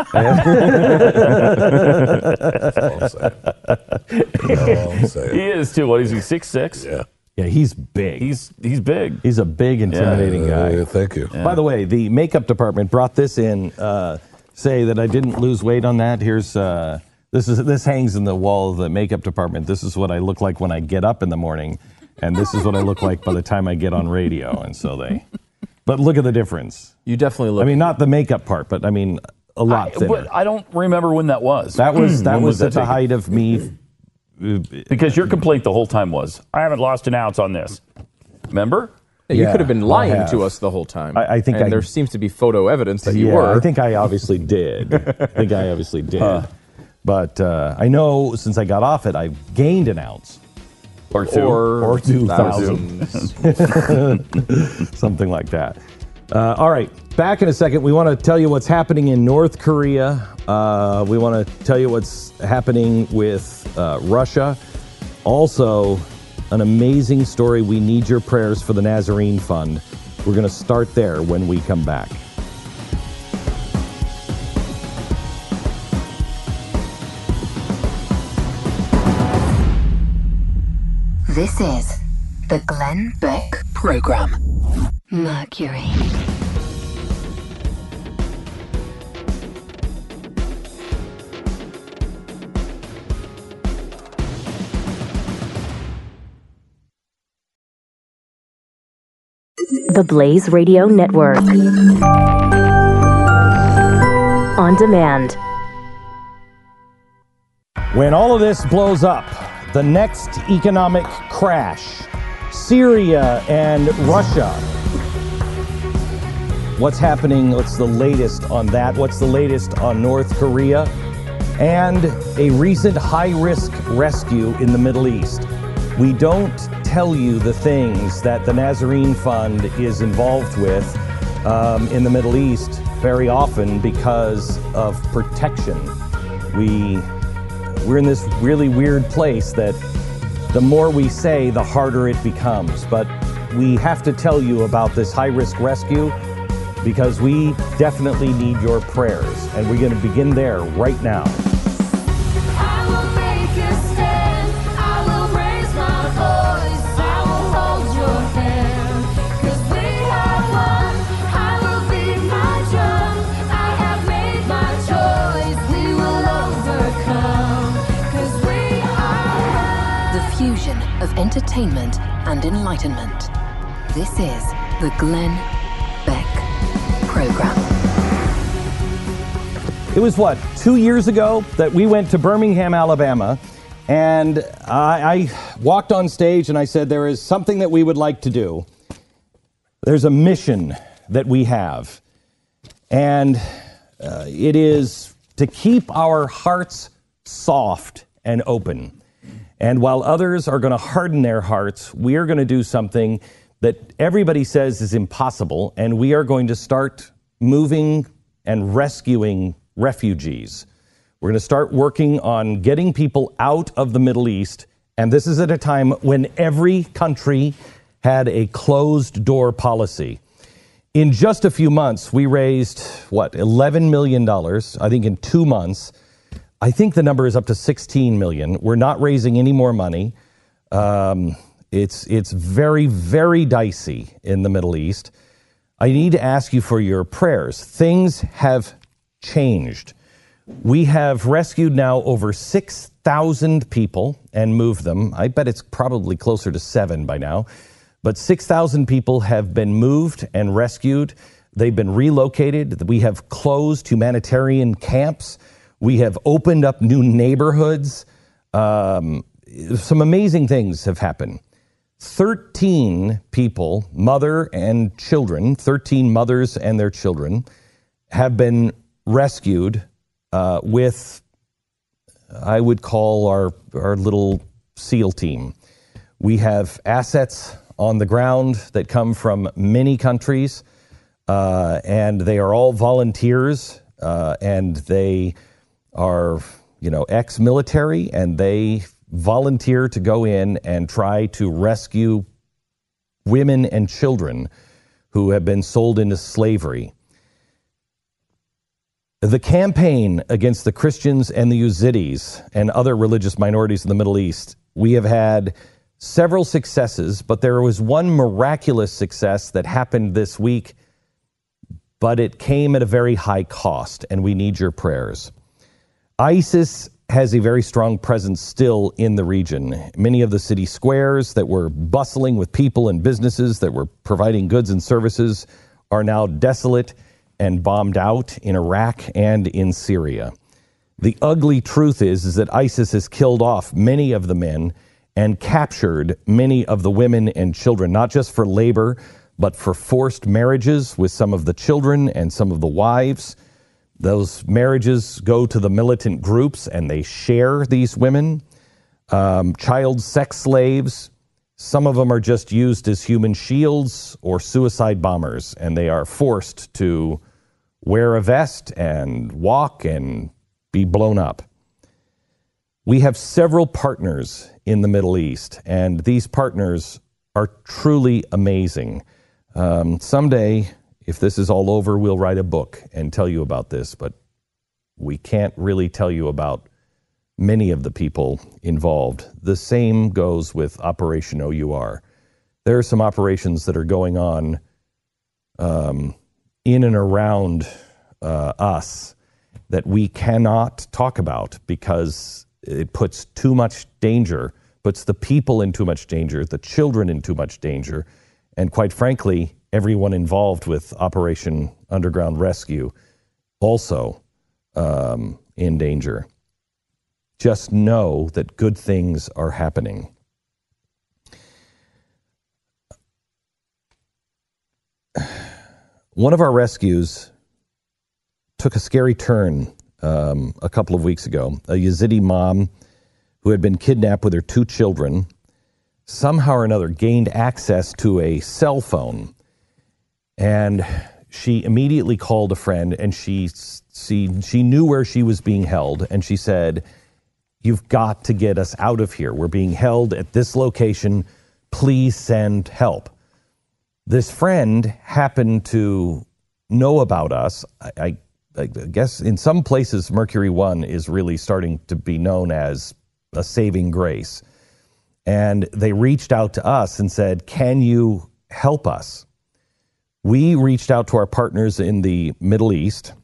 That's all I'm saying. He is too. What is he? 6'6"? Yeah. Yeah, he's big. He's big. He's a big, intimidating guy. Thank you. Yeah. By the way, the makeup department brought this in. Say that I didn't lose weight on that. Here's this hangs in the wall of the makeup department. This is what I look like when I get up in the morning, and this is what I look like by the time I get on radio. And so but look at the difference. You definitely look. I mean, not the makeup part, but I mean a lot thinner. I don't remember when that was. That was at the height of me. Because your complaint the whole time was, I haven't lost an ounce on this. Remember? You could have been lying to us the whole time. I think there seems to be photo evidence that you were. I think I obviously did. But I know since I got off it, I've gained an ounce. Or two. Or 2,000. Something like that. All right. Back in a second. We want to tell you what's happening in North Korea. We want to tell you what's happening with Russia. Also, an amazing story. We need your prayers for the Nazarene Fund. We're going to start there when we come back. This is the Glenn Beck Program. Mercury. The Blaze Radio Network. On demand. When all of this blows up, the next economic crash, Syria and Russia. What's happening? What's the latest on that? What's the latest on North Korea? And a recent high-risk rescue in the Middle East. We don't tell you the things that the Nazarene Fund is involved with in the Middle East very often because of protection. We're in this really weird place that the more we say, the harder it becomes. But we have to tell you about this high-risk rescue because we definitely need your prayers. And we're going to begin there right now. entertainment and enlightenment. This is the Glenn Beck Program. It was 2 years ago that we went to Birmingham, Alabama, and I walked on stage and I said, there is something that we would like to do. There's a mission that we have, and it is to keep our hearts soft and open. And while others are going to harden their hearts, we are going to do something that everybody says is impossible, and we are going to start moving and rescuing refugees. We're going to start working on getting people out of the Middle East, and this is at a time when every country had a closed-door policy. In just a few months, we raised, $11 million, I think in 2 months. I think the number is up to 16 million. We're not raising any more money. It's very, very dicey in the Middle East. I need to ask you for your prayers. Things have changed. We have rescued now over 6,000 people and moved them. I bet it's probably closer to 7 by now. But 6,000 people have been moved and rescued. They've been relocated. We have closed humanitarian camps. We have opened up new neighborhoods. Some amazing things have happened. 13 people, 13 mothers and their children, have been rescued with, I would call our little SEAL team. We have assets on the ground that come from many countries, and they are all volunteers, and they are, ex-military, and they volunteer to go in and try to rescue women and children who have been sold into slavery. The campaign against the Christians and the Yazidis and other religious minorities in the Middle East, we have had several successes, but there was one miraculous success that happened this week, but it came at a very high cost, and we need your prayers. ISIS has a very strong presence still in the region. Many of the city squares that were bustling with people and businesses that were providing goods and services are now desolate and bombed out in Iraq and in Syria. The ugly truth is that ISIS has killed off many of the men and captured many of the women and children, not just for labor, but for forced marriages with some of the children and some of the wives. Those marriages go to the militant groups and they share these women. Child sex slaves, some of them are just used as human shields or suicide bombers, and they are forced to wear a vest and walk and be blown up. We have several partners in the Middle East, and these partners are truly amazing. Someday, if this is all over, we'll write a book and tell you about this, but we can't really tell you about many of the people involved. The same goes with Operation OUR. There are some operations that are going on in and around us that we cannot talk about because it puts too much danger, puts the people in too much danger, the children in too much danger, and quite frankly, everyone involved with Operation Underground Rescue also in danger. Just know that good things are happening. One of our rescues took a scary turn a couple of weeks ago. A Yazidi mom who had been kidnapped with her 2 children somehow or another gained access to a cell phone, and she immediately called a friend, and she knew where she was being held, and she said, "You've got to get us out of here. We're being held at this location. Please send help." This friend happened to know about us. I guess in some places, Mercury One is really starting to be known as a saving grace. And they reached out to us and said, "Can you help us?" We reached out to our partners in the Middle East,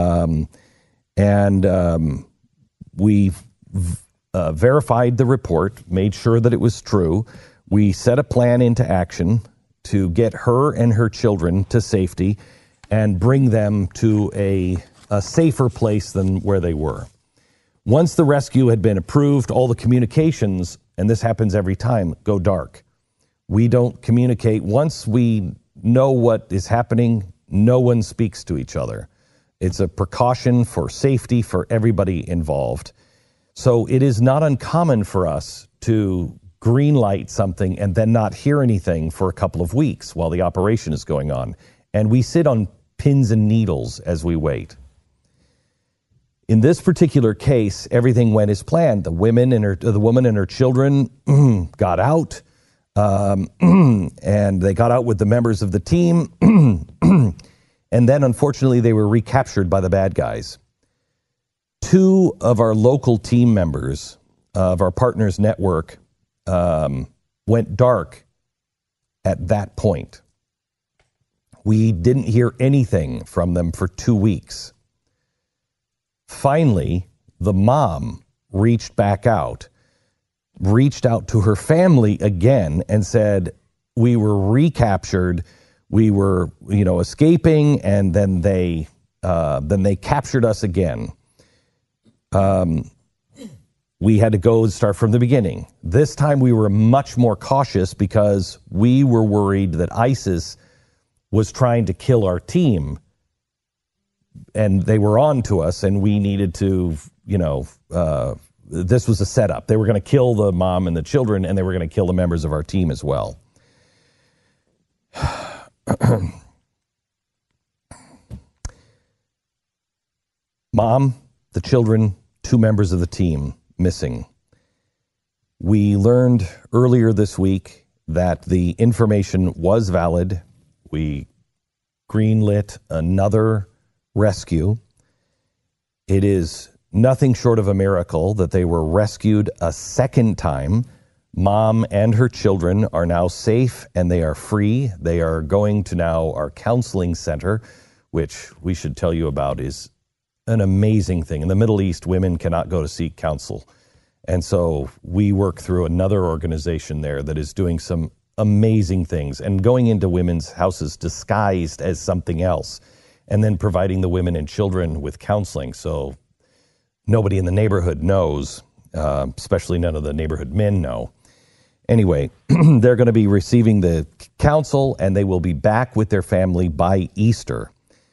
and we verified the report, made sure that it was true. We set a plan into action to get her and her children to safety and bring them to a safer place than where they were. Once the rescue had been approved, all the communications, and this happens every time, go dark. We don't communicate. Once we know what is happening, no one speaks to each other. It's a precaution for safety for everybody involved. So it is not uncommon for us to green light something and then not hear anything for a couple of weeks while the operation is going on. And we sit on pins and needles as we wait. In this particular case, everything went as planned. The woman and her children got out, and they got out with the members of the team. And then, unfortunately, they were recaptured by the bad guys. 2 of our local team members of our partners network went dark at that point. We didn't hear anything from them for 2 weeks. Finally, the mom reached out to her family again and said, we were recaptured, we were, escaping, and then they captured us again. We had to go and start from the beginning. This time we were much more cautious because we were worried that ISIS was trying to kill our team, and they were on to us, and we needed to, this was a setup. They were going to kill the mom and the children, and they were going to kill the members of our team as well. Mom, the children, 2 members of the team missing. We learned earlier this week that the information was valid. We greenlit another rescue. It is nothing short of a miracle that they were rescued a second time. Mom and her children are now safe and they are free. They are going to now our counseling center, which we should tell you about is an amazing thing. In the Middle East, women cannot go to seek counsel. And so we work through another organization there that is doing some amazing things and going into women's houses disguised as something else, and then providing the women and children with counseling. So nobody in the neighborhood knows, especially none of the neighborhood men know. Anyway, they're going to be receiving the counsel, and they will be back with their family by Easter.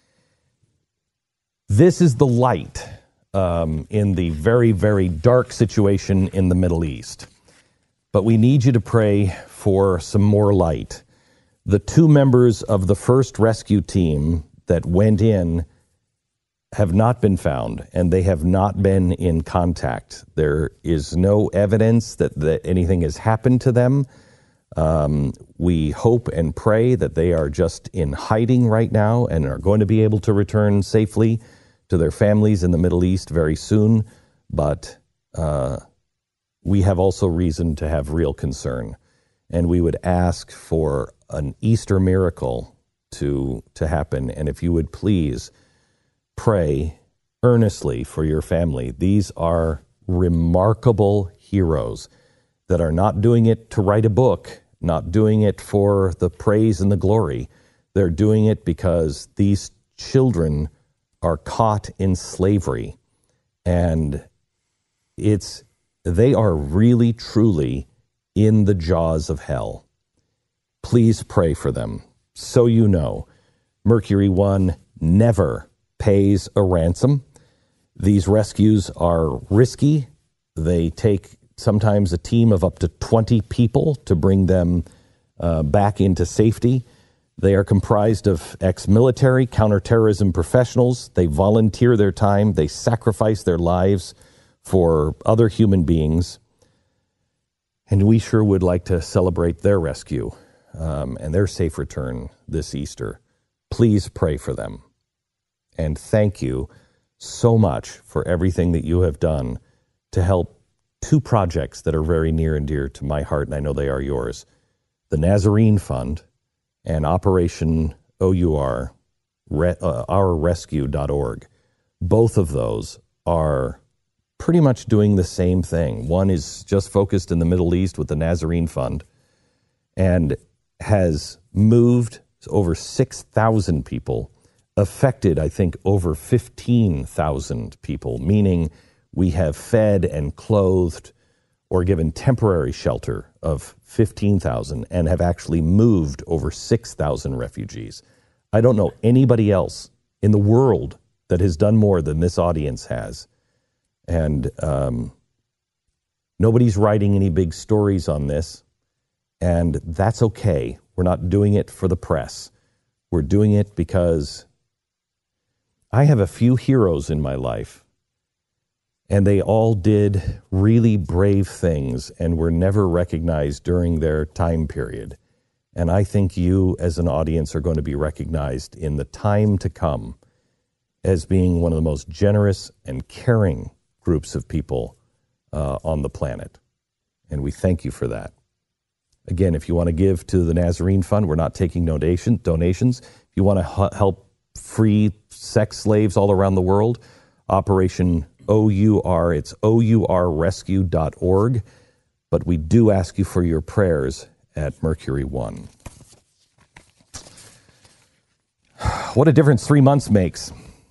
This is the light in the very, very dark situation in the Middle East. But we need you to pray for some more light. The 2 members of the first rescue team that went in have not been found, and they have not been in contact. There is no evidence that anything has happened to them. We hope and pray that they are just in hiding right now and are going to be able to return safely to their families in the Middle East very soon. But we have also reason to have real concern. And we would ask for an Easter miracle to happen. And if you would please pray earnestly for your family. These are remarkable heroes that are not doing it to write a book, not doing it for the praise and the glory. They're doing it because these children are caught in slavery, and they are really, truly in the jaws of hell. Please pray for them. So you know, Mercury One never pays a ransom. These rescues are risky. They take sometimes a team of up to 20 people to bring them back into safety. They are comprised of ex-military, counterterrorism professionals. They volunteer their time. They sacrifice their lives for other human beings. And we sure would like to celebrate their rescue and their safe return this Easter. Please pray for them. And thank you so much for everything that you have done to help 2 projects that are very near and dear to my heart, and I know they are yours. The Nazarene Fund and Operation OUR, ourrescue.org. Both of those are pretty much doing the same thing. One is just focused in the Middle East with the Nazarene Fund, and has moved over 6,000 people, affected, I think, over 15,000 people, meaning we have fed and clothed or given temporary shelter of 15,000 and have actually moved over 6,000 refugees. I don't know anybody else in the world that has done more than this audience has. And nobody's writing any big stories on this, and that's okay. We're not doing it for the press. We're doing it because I have a few heroes in my life, and they all did really brave things and were never recognized during their time period. And I think you, as an audience, are going to be recognized in the time to come as being one of the most generous and caring groups of people on the planet. And we thank you for that. Again, if you want to give to the Nazarene Fund, we're not taking donations. If you want to help free sex slaves all around the world, Operation OUR, it's OURrescue.org. But we do ask you for your prayers at Mercury One. What a difference 3 months makes.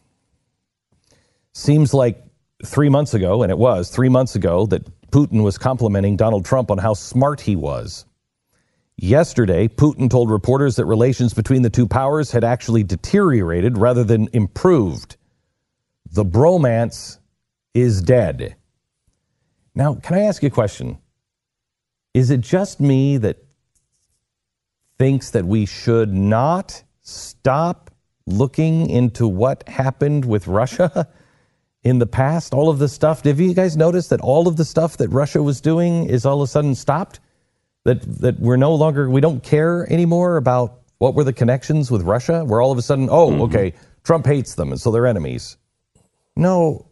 Seems like 3 months ago, and it was 3 months ago, that Putin was complimenting Donald Trump on how smart he was. Yesterday, Putin told reporters that relations between the two powers had actually deteriorated rather than improved. The bromance is dead. Now, can I ask you a question? Is it just me that thinks that we should not stop looking into what happened with Russia in the past? All of the stuff, have you guys noticed that all of the stuff that Russia was doing is all of a sudden stopped? That we're no longer, we don't care anymore about what were the connections with Russia? We're all of a sudden, okay, Trump hates them and so they're enemies. No.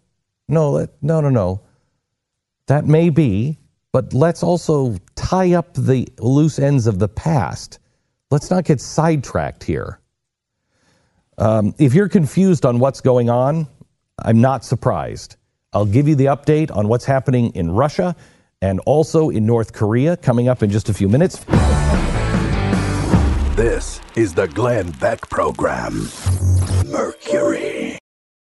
That may be, but let's also tie up the loose ends of the past. Let's not get sidetracked here. If you're confused on what's going on, I'm not surprised. I'll give you the update on what's happening in Russia and also in North Korea coming up in just a few minutes. This is the Glenn Beck Program. Mercury.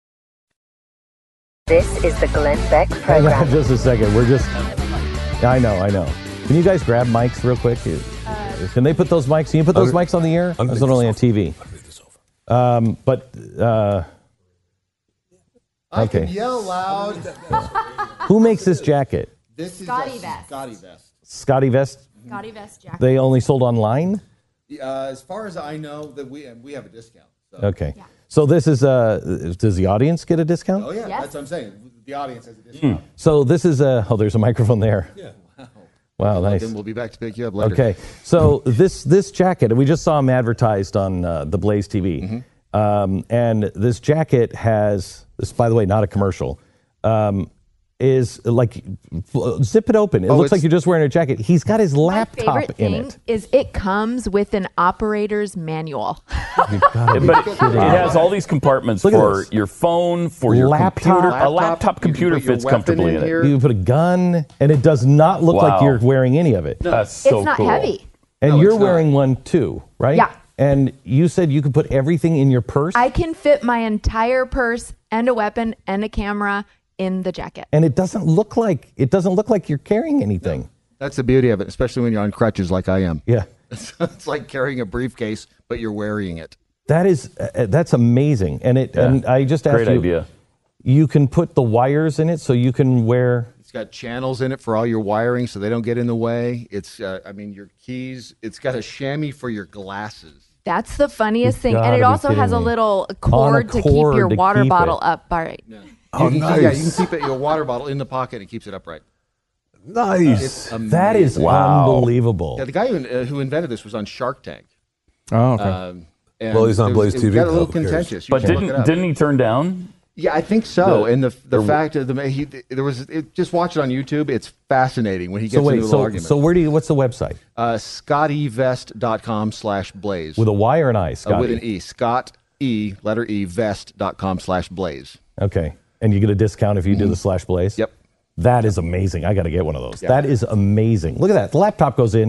This is the Glenn Beck Hang on Program. just a second. I know. Can you guys grab mics real quick? Can they put those mics? Can you put those mics on the air? That's not only on TV. I Okay. can yell loud. Who makes this jacket? This is Scotty Vest. Scotty Vest. Scotty Vest? Scotty Vest jacket. They only sold online? As far as I know, that we have a discount. So. Okay. Yeah. So this is does the audience get a discount? Oh yeah, Yes. that's what I'm saying. The audience has a discount. So this is there's a microphone there. Yeah. Wow, nice. Then we'll be back to pick you up later. Okay. So this jacket, and we just saw them advertised on the Blaze TV. And this jacket has, this, by the way, not a commercial, is like, zip it open. It looks like you're just wearing a jacket. He's got his My laptop favorite in thing it. is it comes with an operator's manual. You've gotta be But kidding it me. has all these compartments Look at for this. your phone, for your Laptop. computer. A laptop You can computer put your fits weapon comfortably in it. here. You put a gun, and it does not look like Wow. you're wearing any of it. That's so It's not cool. heavy. And No, you're it's not. wearing one too, right? Yeah. And you said you could put everything in your purse? I can fit my entire purse and a weapon and a camera in the jacket. and it doesn't look like you're carrying anything. That's the beauty of it, especially when you're on crutches like I am. Yeah. It's like carrying a briefcase, but you're wearing it. That's amazing. And and I just asked Great you, idea. you can put the wires in it so you can wear. It's got channels in it for all your wiring, so they don't get in the way. It's, your keys. It's got a chamois for your glasses. That's the funniest thing. gotta And it be also has kidding a me. little cord to keep cord your to water keep bottle it. up. All right. Oh, you nice. can keep your water bottle in the pocket and it keeps it upright. Nice. It's amazing. That is Wow. unbelievable. Yeah, the guy who invented this was on Shark Tank. Oh, okay. And Well, he's on it Blaze it TV got a little now, who cares? contentious. You But should look it up. didn't he turn down? Yeah, I think so. And the fact of just watch it on YouTube. It's fascinating when he gets So wait, into a little argument. so what's the website? ScottyVest.com/blaze. With a Y or an I, Scotty? With an E. Scott E, letter E, vest.com/blaze. Okay. And you get a discount if you do the /blaze? Yep. That is amazing. I got to get one of those. Yeah. That is amazing. Look at that. The laptop goes in.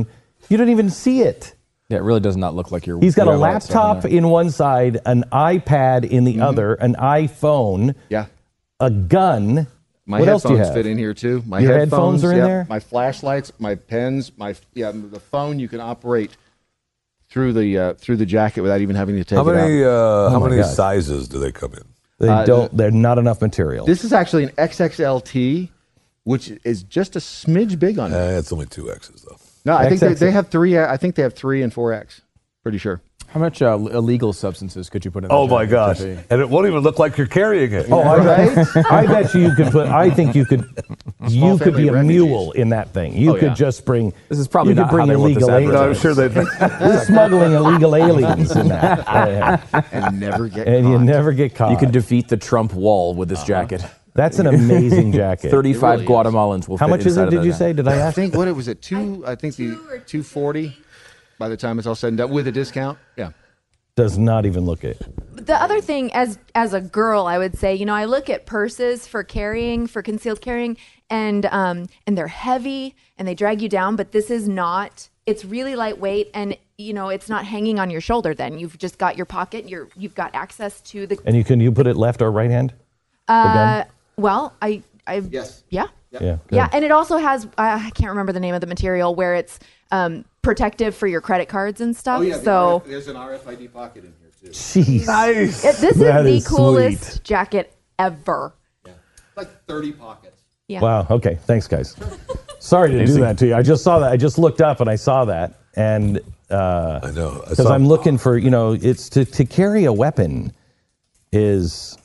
You don't even see it. Yeah, it really does not look like you're. He's got you a have all that stuff laptop there. in one side, an iPad in the other, an iPhone, Yeah. a gun. My What else do you headphones have? fit in here too. My Your headphones are in yep, there? My flashlights, my pens, the phone you can operate through the jacket without even having to take How it many out. how my many God. sizes do they come in? They don't. They're not enough material. This is actually an XXLT, which is just a smidge big on it. It's only 2 X's though. No, I think XXL. they have 3. I think they have 3 and 4X. Pretty sure. How much illegal substances could you put in? Oh that my jacket, gosh! Jeffy? And it won't even look like you're carrying it. Oh, I bet you could put. I think you could. You could be a family mule in that thing. You could just bring. This is probably you could not bring how they want this illegal aliens. No, I'm sure they. You're smuggling illegal aliens in that, And never get and caught. you never get caught. You can defeat the Trump wall with this jacket. That's an amazing jacket. 35 really is. Guatemalans will How fit much is inside it? of Did that you guy. say? Did I I ask? think what it was at 2. I think the 240. By the time it's all said and done with a discount, yeah. Does not even look it. The other thing, as a girl, I would say, I look at purses for concealed carrying, and they're heavy and they drag you down. But this is not. It's really lightweight, and it's not hanging on your shoulder. Then you've just got your pocket. You've got access to the. And you put it left or right hand? gun? Well, I Yes. yeah. Yeah. Good. Yeah, and it also has I can't remember the name of the material where it's protective for your credit cards and stuff. So there's an RFID pocket in here too. Jeez. Nice. this is That the is coolest sweet. jacket ever. Like 30 pockets. Yeah. Wow. Okay. Thanks, guys. Sorry to do that to you. I just saw that. I just looked up and I saw that, and I know. because I'm looking for, it's to carry a weapon is,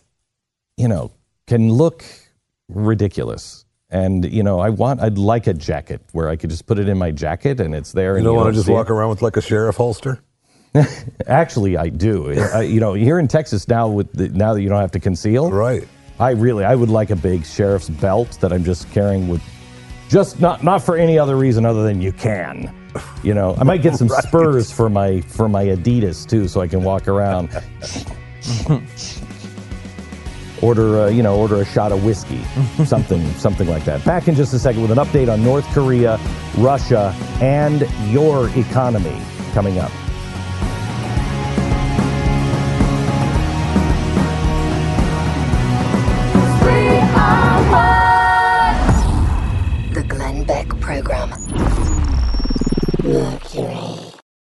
can look ridiculous. And, I'd like a jacket where I could just put it in my jacket and it's there. You And don't want to don't just see walk it. around with like a sheriff holster? Actually, I do. Here in Texas now, now that you don't have to conceal. Right. I would like a big sheriff's belt that I'm just carrying with, just not for any other reason other than you can. I might get some spurs for my Adidas too, so I can walk around. Order a shot of whiskey, something like that. Back in just a second with an update on North Korea, Russia, and your economy coming up. The Glenn Beck Program. Mercury.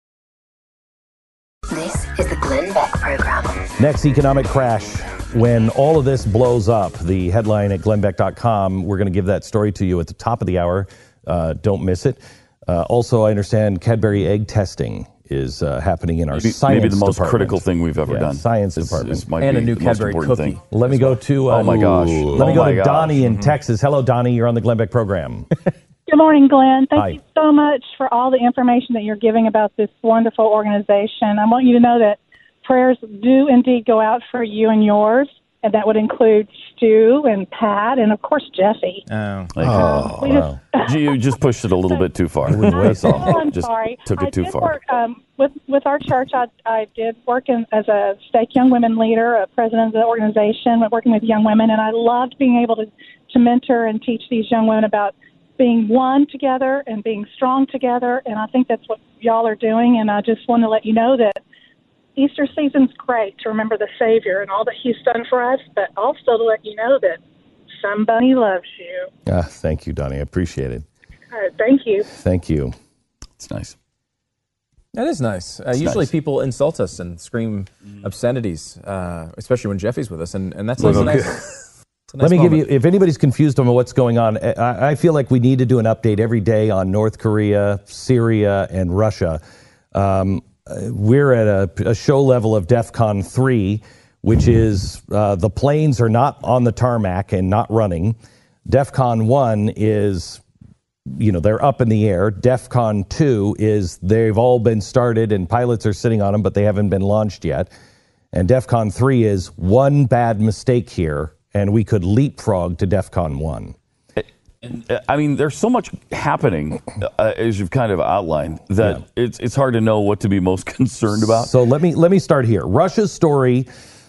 This is the Glenn Beck Program. Next economic crash, when all of this blows up, the headline at glennbeck.com, we're going to give that story to you at the top of the hour. Don't miss it. Also, I understand Cadbury egg testing is happening in our science department. Maybe the most critical thing we've ever done. Science This department. might And be a new the most Cadbury important cookie. thing. Let me go to... Oh my gosh. Let me Oh go my to gosh. Donnie in Texas. Hello, Donnie. You're on the Glenn Beck program. Good morning, Glenn. Hi. Thank you so much for all the information that you're giving about this wonderful organization. I want you to know that prayers do indeed go out for you and yours, and that would include Stu and Pat and, of course, Jeffy. Oh, We just- you just pushed it a little bit too far. wouldn't waste That's it. all. Oh, I'm Just sorry. took I it too did far. Work, with our church, I did work as a stake young women leader, a president of the organization, working with young women, and I loved being able to mentor and teach these young women about being one together and being strong together, and I think that's what y'all are doing, and I just want to let you know that Easter season's great to remember the Savior and all that He's done for us, but also to let you know that somebody loves you. Thank you, Donnie. I appreciate it. All right, thank you. Thank you. It's nice. That is nice. Usually nice. people insult us and scream obscenities, especially when Jeffy's with us, and that's nice. It's a nice Let me give moment. you, if anybody's confused on what's going on, I feel like we need to do an update every day on North Korea, Syria, and Russia. We're at a show level of DEFCON 3, which is the planes are not on the tarmac and not running. DEFCON 1 is, they're up in the air. DEFCON 2 is they've all been started and pilots are sitting on them, but they haven't been launched yet. And DEFCON 3 is one bad mistake here, and we could leapfrog to DEFCON 1. I mean, there's so much happening, as you've kind of outlined, that it's hard to know what to be most concerned about. So let me start here. Russia's story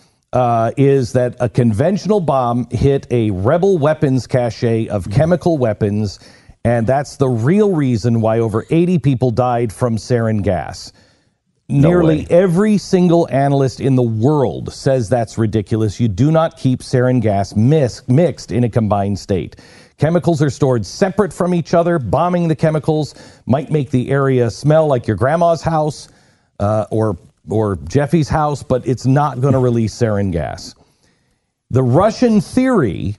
is that a conventional bomb hit a rebel weapons cache of chemical weapons And that's the real reason why over 80 people died from sarin gas. Nearly every single analyst in the world says that's ridiculous. You do not keep sarin gas mixed in a combined state. Chemicals are stored separate from each other. Bombing the chemicals might make the area smell like your grandma's house or Jeffy's house, but it's not going to release sarin gas. The Russian theory,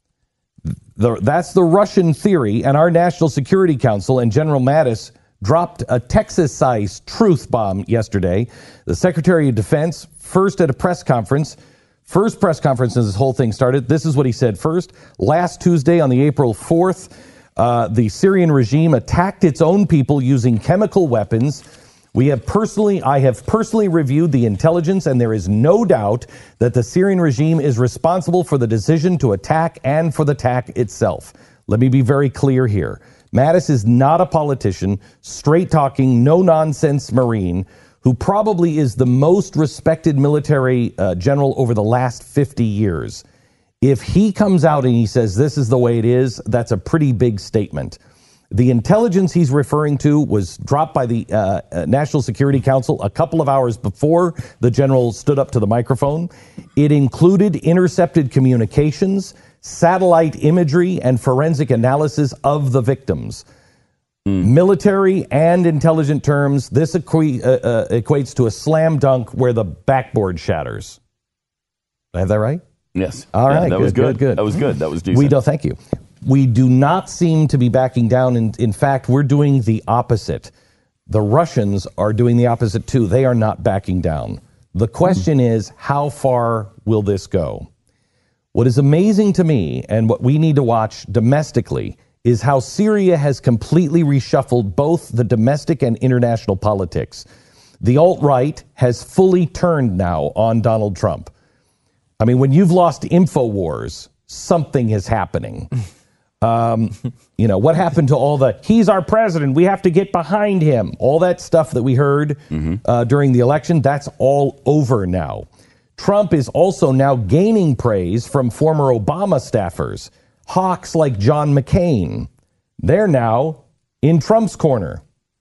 that's the Russian theory, and our National Security Council and General Mattis dropped a Texas-sized truth bomb yesterday. The Secretary of Defense, first press conference as this whole thing started, this is what he said first. Last Tuesday on the April 4th, the Syrian regime attacked its own people using chemical weapons. I have personally reviewed the intelligence, and there is no doubt that the Syrian regime is responsible for the decision to attack and for the attack itself. Let me be very clear here. Mattis is not a politician, straight-talking, no-nonsense Marine who probably is the most respected military general over the last 50 years. If he comes out and he says this is the way it is, that's a pretty big statement. The intelligence he's referring to was dropped by the National Security Council a couple of hours before the general stood up to the microphone. It included intercepted communications, satellite imagery, and forensic analysis of the victims. Military and intelligent terms, this equates to a slam dunk where the backboard shatters. Did I have that right? Yes. All right. That was good. That was good. That was decent. Thank you. We do not seem to be backing down. In fact, we're doing the opposite. The Russians are doing the opposite too. They are not backing down. The question is, how far will this go? What is amazing to me, and what we need to watch domestically, is how Syria has completely reshuffled both the domestic and international politics. The alt-right has fully turned now on Donald Trump. I mean, when you've lost InfoWars, something is happening. What happened to all he's our president, we have to get behind him, all that stuff that we heard during the election, that's all over now. Trump is also now gaining praise from former Obama staffers, hawks like John McCain. They're now in Trump's corner.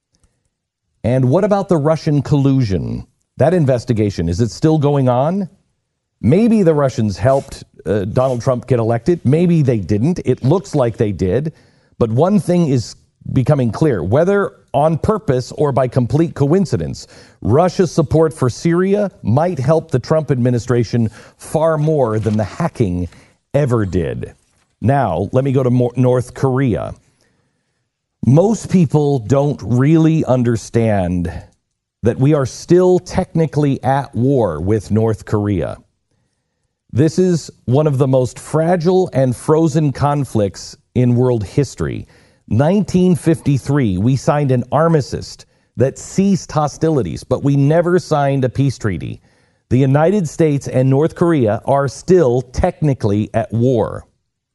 And what about the Russian collusion? That investigation, is it still going on? Maybe the Russians helped Donald Trump get elected. Maybe they didn't. It looks like they did. But one thing is becoming clear, whether on purpose or by complete coincidence, Russia's support for Syria might help the Trump administration far more than the hacking ever did. Now, let me go to North Korea. Most people don't really understand that we are still technically at war with North Korea. This is one of the most fragile and frozen conflicts in world history. 1953, we signed an armistice that ceased hostilities, but we never signed a peace treaty. The United States and North Korea are still technically at war.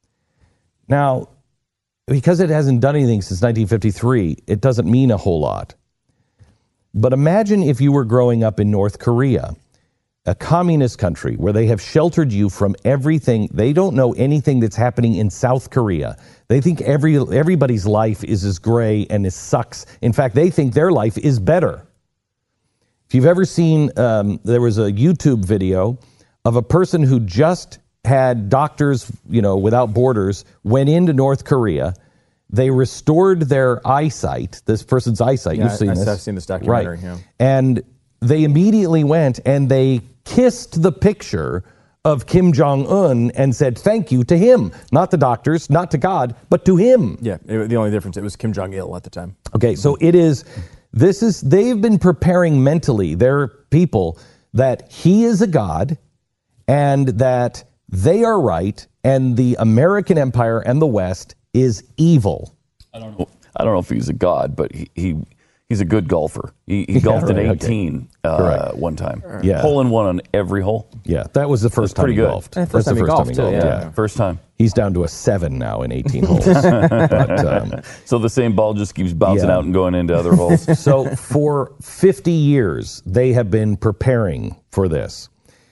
Now, because it hasn't done anything since 1953, it doesn't mean a whole lot. But imagine if you were growing up in North Korea, a communist country where they have sheltered you from everything. They don't know anything that's happening in South Korea. They think everybody's life is as gray and it sucks. In fact, they think their life is better. If you've ever seen, there was a YouTube video of a person who just had Doctors, Without Borders, went into North Korea. They restored their eyesight, this person's eyesight. Yeah, You've seen this. I've seen this documentary. Right. Yeah. And they immediately went and they kissed the picture of Kim Jong-un and said thank you to him. Not the doctors, not to God, but to him. Yeah, the only difference, it was Kim Jong-il at the time. Okay, so they've been preparing mentally their people that he is a god and that they are right and the American empire and the West is evil. I don't know if he's a god, but he's a good golfer. He golfed at 18 one time. Yeah. Hole in one on every hole. Yeah, that was the first time he golfed. First time he golfed, too. Yeah. First time. He's down to a 7 now in 18 holes. But, so the same ball just keeps bouncing out and going into other holes. So for 50 years, they have been preparing for this.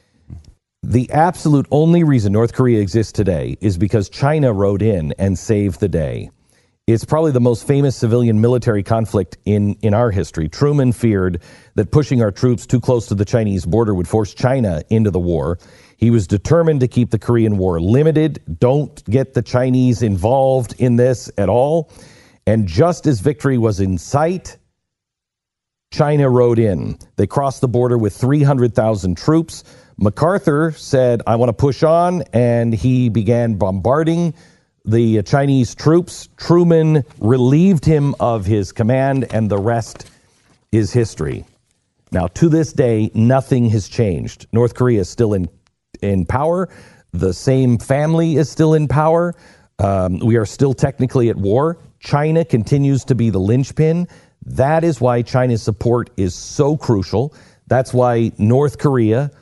The absolute only reason North Korea exists today is because China rode in and saved the day. It's probably the most famous civilian military conflict in our history. Truman feared that pushing our troops too close to the Chinese border would force China into the war. He was determined to keep the Korean War limited. Don't get the Chinese involved in this at all. And just as victory was in sight, China rode in. They crossed the border with 300,000 troops. MacArthur said, I want to push on, and he began bombarding the Chinese troops. Truman relieved him of his command, and the rest is history. Now, to this day, nothing has changed. North Korea is still in power. The same family is still in power. We are still technically at war. China continues to be the linchpin. That is why China's support is so crucial. That's why North Korea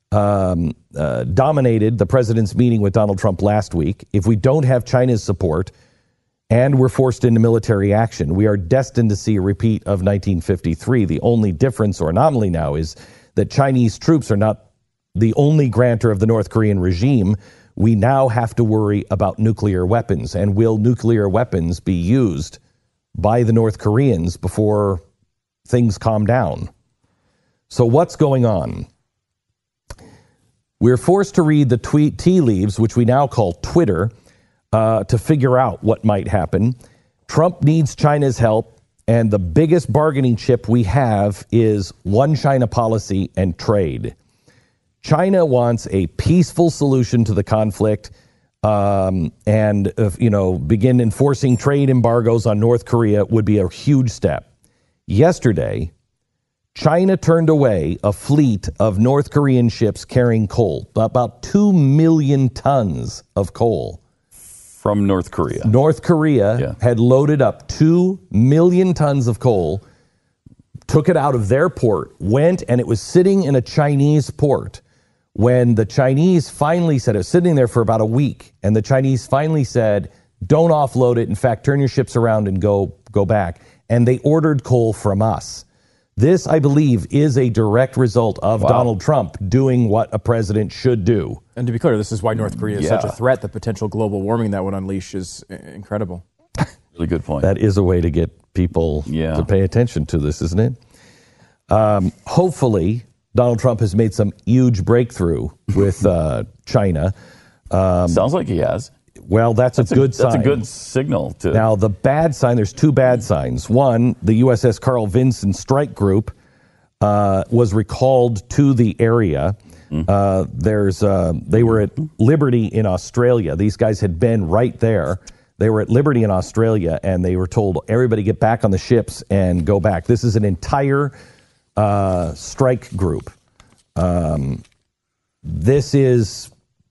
dominated the president's meeting with Donald Trump last week. If we don't have China's support and we're forced into military action, we are destined to see a repeat of 1953. The only difference or anomaly now is that Chinese troops are not the only grantor of the North Korean regime. We now have to worry about nuclear weapons. And will nuclear weapons be used by the North Koreans before things calm down? So what's going on? We're forced to read the tea leaves, which we now call Twitter, to figure out what might happen. Trump needs China's help, and the biggest bargaining chip we have is one China policy and trade. China wants a peaceful solution to the conflict, and begin enforcing trade embargoes on North Korea would be a huge step. Yesterday, China turned away a fleet of North Korean ships carrying coal, about 2 million tons of coal. From North Korea. North Korea had loaded up 2 million tons of coal, took it out of their port, went, and it was sitting in a Chinese port. When the Chinese finally said, it was sitting there for about a week, and the Chinese finally said, don't offload it. In fact, turn your ships around and go back. And they ordered coal from us. This, I believe, is a direct result of Donald Trump doing what a president should do. And to be clear, this is why North Korea is such a threat. The potential global warming that would unleash is incredible. Really good point. That is a way to get people to pay attention to this, isn't it? Hopefully, Donald Trump has made some huge breakthrough with China. Sounds like he has. Well, that's a good sign. That's a good signal. Now, the bad sign, there's two bad signs. One, the USS Carl Vinson strike group was recalled to the area. They were at Liberty in Australia. These guys had been right there. They were at Liberty in Australia, and they were told, everybody get back on the ships and go back. This is an entire strike group. This is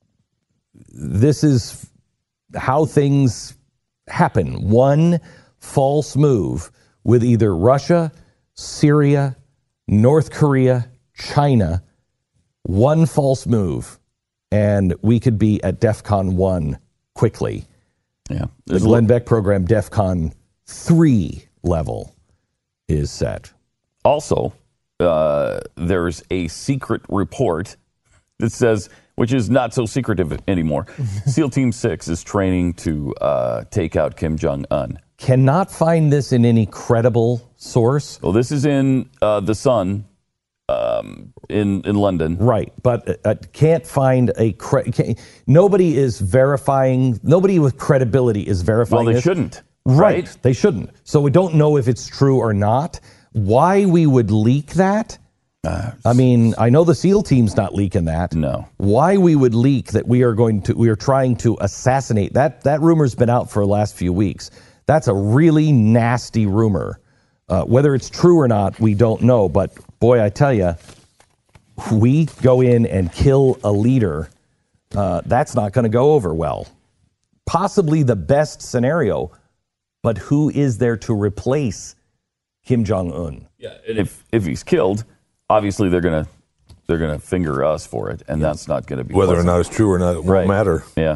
how things happen. One false move with either Russia, Syria, North Korea, China. One false move, and we could be at DEFCON 1 quickly. Yeah. The Glenn Beck program, DEFCON 3 level, is set. Also, there's a secret report that says, which is not so secretive anymore, SEAL Team 6 is training to take out Kim Jong-un. Cannot find this in any credible source. Well, this is in The Sun in London. Right, but can't find nobody is verifying, nobody with credibility is verifying Well, they this. shouldn't. Right, they shouldn't. So we don't know if it's true or not. Why we would leak that? I mean, I know the SEAL team's not leaking that. No. Why we would leak that we are trying to assassinate, that rumor's been out for the last few weeks. That's a really nasty rumor. Whether it's true or not, we don't know. But boy, I tell you, we go in and kill a leader, that's not going to go over well. Possibly the best scenario, but who is there to replace Kim Jong-un? Yeah, and if he's killed, obviously they're gonna finger us for it, and that's not going to be whether pleasant. or not it's true or not. It won't matter. Yeah.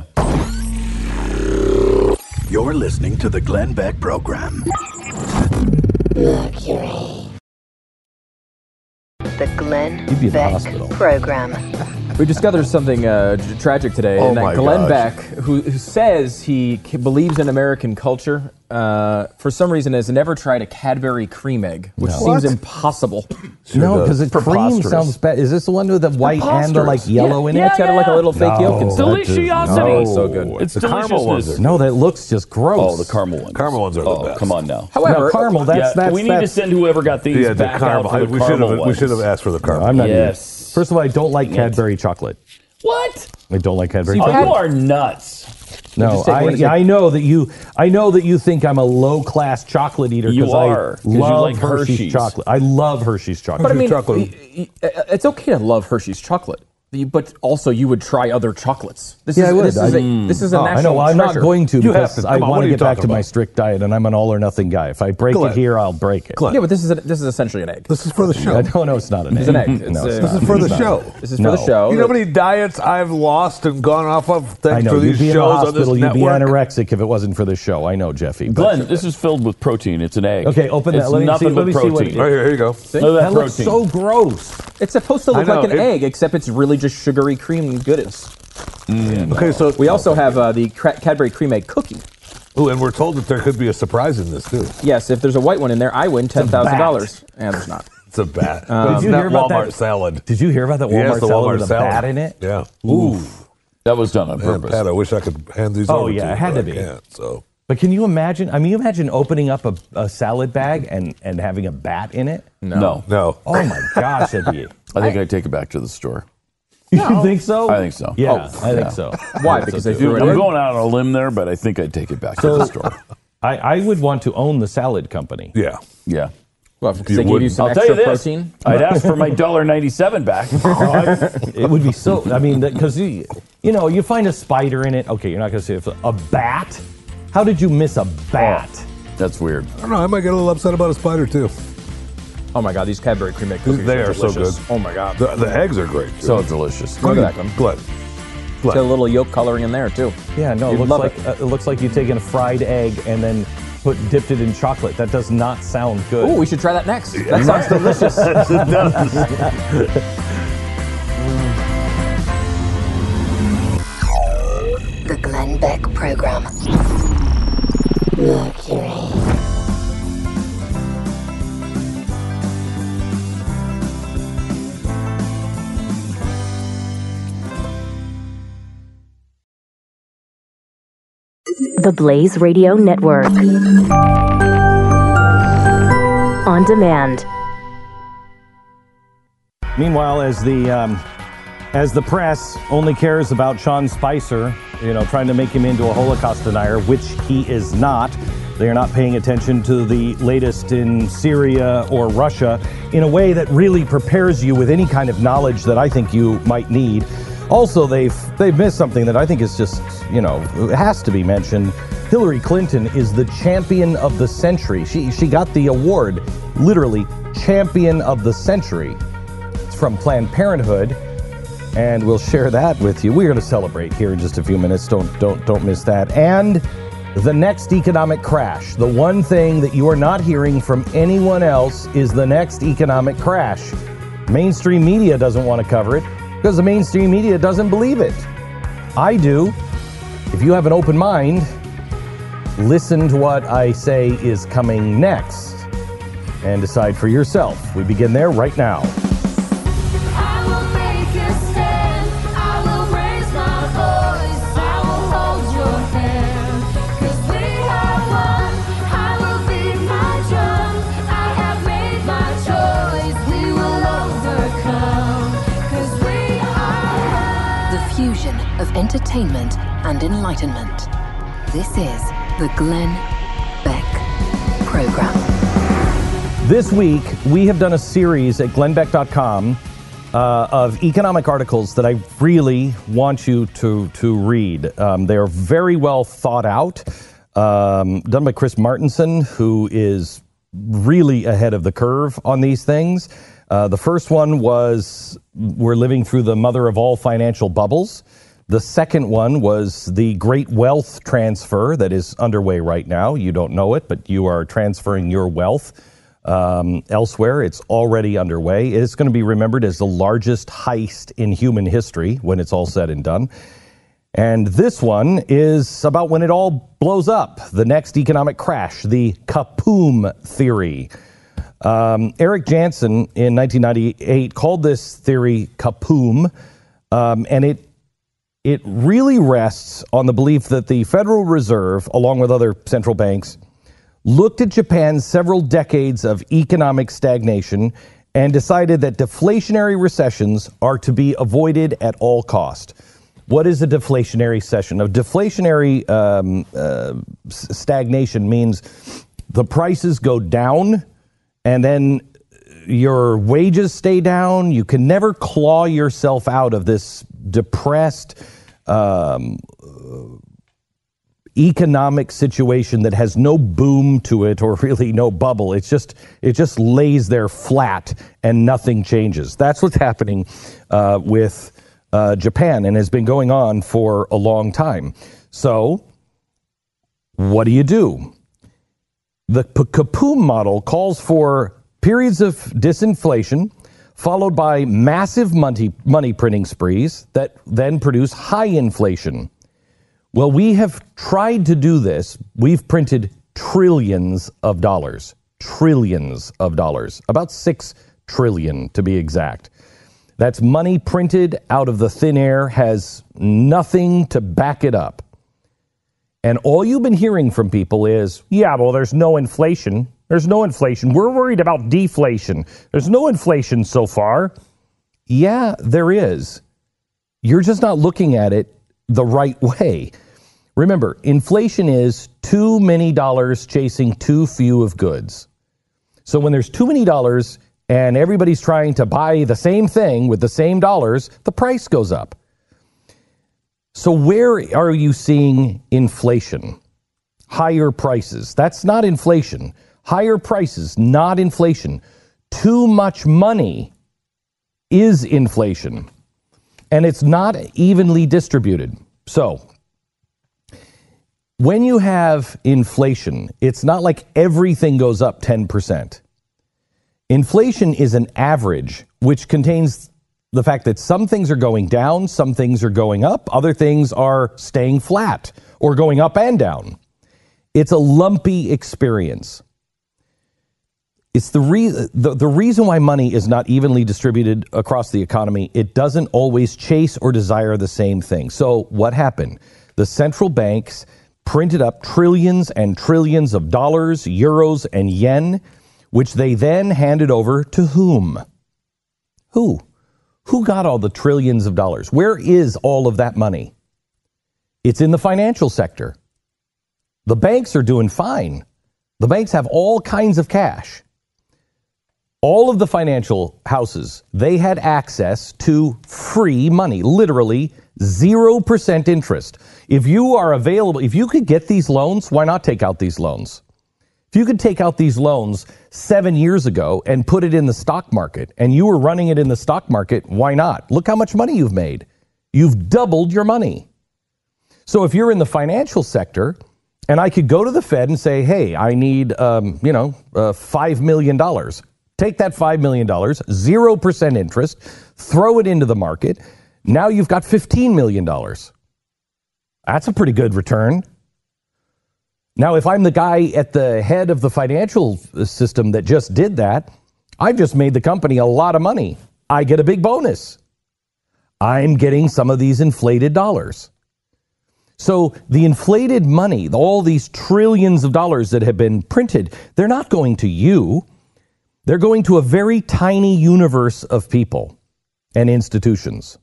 You're listening to the Glenn Beck Program. Mercury. The Glenn You'd be in the Beck hospital. Program. We discovered something tragic today. Oh and that my Glenn gosh. Beck, who says he believes in American culture, for some reason has never tried a Cadbury cream egg, which seems impossible. No, because the cream Preposterous. sounds bad. Is this the one with the white and the like yellow in it? Yeah, it's got like a little fake yolk and stuff. Deliciosity. Oh, so good. It's The caramel ones deliciousness. are- No, that looks just gross. Oh, the caramel ones. Caramel ones are the best. Come on now. However, No, caramel, that's we need to send whoever got these Yeah, the back caramel. out for the We caramel should have ones. asked for the caramel. I'm not Yes. First of all, I don't like Cadbury chocolate. What? I don't like Cadbury Oh, chocolate. you are nuts. No, Just take one and I know that you think I'm a low class chocolate eater You because are, I 'cause you love like Hershey's Hershey's. chocolate. I love Hershey's chocolate. But I mean, chocolate. it's okay to love Hershey's chocolate, but also you would try other chocolates. This Yeah, is, I would. This is a Oh, national I know. Well, I'm not treasure. going to You have because to. I Come on, want what to are get you back talking to my about? strict diet, and I'm an all or nothing guy. If I break Glenn. it here, I'll break it. Glenn. Yeah, but this is essentially an egg. This is for the show. No, it's not an egg. It's an egg. No, It's it's a- not. This is for the It's not. show. This is for the show. You know how many diets I've lost and gone off of I thanks know. to You'd these be in the shows on this hospital. You'd be network? anorexic if it wasn't for the show. I know, Jeffy. but- Glenn, this is filled with protein. It's an egg. Okay, open that. It's Let me see- nothing let me but see what it protein. is. Right here you go. Look at that that looks protein. so gross. It's supposed to look I know, like an it- egg, except it's really just sugary cream goodness. Okay, so We also have the Cadbury cream egg cookie. Ooh, and we're told that there could be a surprise in this too. Yes, if there's a white one in there, I win $10,000. And there's not. It's a bat. Did you Not hear about Walmart that salad? Did you hear about that Yes, Walmart the salad Walmart with a salad bat in it? Yeah. Ooh. That was done on Man, purpose. Pat, I wish I could hand these Oh, over yeah, to you. it had but to I be. can't, so. But can you imagine? I mean, you imagine opening up a salad bag and having a bat in it? No. No. Oh my gosh, that'd be. I think I'd take it back to the store. You think so? I think so. Yeah, Oh, I think yeah. so. Why? Because they threw it I'm in? going out on a limb there, but I think I'd take it back to So- the store. I would want to own the salad company. Yeah. Yeah. Well, because You they give you wouldn't. some I'll tell extra you this. protein. I'd ask for my $1.97 back. It would be so. I mean, because you know, you find a spider in it. Okay, you're not going to say it's a bat. How did you miss a bat? That's weird. I don't know. I might get a little upset about a spider too. Oh my God, these Cadbury cream egg cookies They are so delicious. good. Oh my God. The eggs are great. Too. So delicious. Look at that, Glenn. Glenn. It's got a little yolk coloring in there too. Yeah, no, it You'd looks love like it looks like you've taken a fried egg and then dipped it in chocolate. That does not sound good. Oh, we should try that next. That sounds delicious. It does. The Glenn Beck Program. Mercury. The Blaze Radio Network. On demand. Meanwhile, as the press only cares about Sean Spicer, trying to make him into a Holocaust denier, which he is not. They are not paying attention to the latest in Syria or Russia in a way that really prepares you with any kind of knowledge that I think you might need. Also, they've missed something that I think is just, it has to be mentioned. Hillary Clinton is the champion of the century. She got the award, literally, champion of the century. It's from Planned Parenthood, and we'll share that with you. We're going to celebrate here in just a few minutes. Don't miss that. And the next economic crash. The one thing that you are not hearing from anyone else is the next economic crash. Mainstream media doesn't want to cover it because the mainstream media doesn't believe it. I do. If you have an open mind, listen to what I say is coming next and decide for yourself. We begin there right now. Fusion of entertainment and enlightenment. This is the Glenn Beck Program. This week, we have done a series at glennbeck.com of economic articles that I really want you to read. They are very well thought out, done by Chris Martenson, who is really ahead of the curve on these things. The first one was, we're living through the mother of all financial bubbles. The second one was the great wealth transfer that is underway right now. You don't know it, but you are transferring your wealth Elsewhere, it's already underway. It's going to be remembered as the largest heist in human history when it's all said and done. And this one is about when it all blows up, the next economic crash, the Kapoom theory. Eric Jansen in 1998 called this theory Kapoom, and it really rests on the belief that the Federal Reserve, along with other central banks, looked at Japan's several decades of economic stagnation and decided that deflationary recessions are to be avoided at all cost. What is a deflationary recession? A deflationary stagnation means the prices go down and then your wages stay down. You can never claw yourself out of this depressed economic situation that has no boom to it or really no bubble. It just lays there flat and nothing changes. That's what's happening with Japan and has been going on for a long time. So what do? The Kapoom model calls for periods of disinflation followed by massive money printing sprees that then produce high inflation. Well, we have tried to do this. We've printed trillions of dollars, about 6 trillion to be exact. That's money printed out of the thin air, has nothing to back it up. And all you've been hearing from people is, yeah, well, there's no inflation. There's no inflation. We're worried about deflation. There's no inflation so far. Yeah, there is. You're just not looking at it the right way. Remember, inflation is too many dollars chasing too few of goods. So when there's too many dollars and everybody's trying to buy the same thing with the same dollars, the price goes up. So where are you seeing inflation? Higher prices. That's not inflation. Higher prices, not inflation. Too much money is inflation. And it's not evenly distributed. So when you have inflation, it's not like everything goes up 10%. Inflation is an average, which contains the fact that some things are going down, some things are going up, other things are staying flat or going up and down. It's a lumpy experience. It's the reason why money is not evenly distributed across the economy. It doesn't always chase or desire the same thing. So what happened? The central banks printed up trillions and trillions of dollars, euros, and yen, which they then handed over to whom? Who? Who got all the trillions of dollars? Where is all of that money? It's in the financial sector. The banks are doing fine. The banks have all kinds of cash. All of the financial houses, they had access to free money, literally 0% interest. If you are available, if you could get these loans, why not take out these loans? If you could take out these loans 7 years ago and put it in the stock market, and you were running it in the stock market, why not? Look how much money you've made. You've doubled your money. So if you're in the financial sector, and I could go to the Fed and say, hey, I need, $5 million. Take that $5 million, 0% interest, throw it into the market. Now you've got $15 million. That's a pretty good return. Now, if I'm the guy at the head of the financial system that just did that, I've just made the company a lot of money. I get a big bonus. I'm getting some of these inflated dollars. So the inflated money, all these trillions of dollars that have been printed, they're not going to you. They're going to a very tiny universe of people and institutions.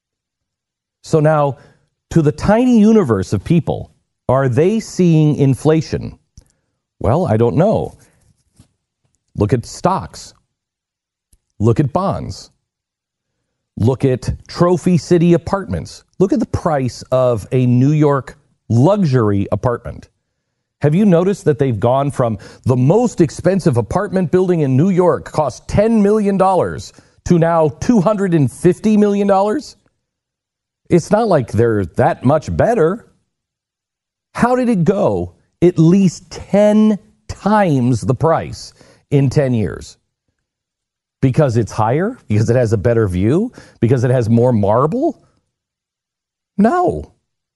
So now, to the tiny universe of people, are they seeing inflation? Well, I don't know. Look at stocks. Look at bonds. Look at trophy city apartments. Look at the price of a New York luxury apartment. Have you noticed that they've gone from the most expensive apartment building in New York cost $10 million to now $250 million? It's not like they're that much better. How did it go at least 10 times the price in 10 years? Because it's higher? Because it has a better view? Because it has more marble? No.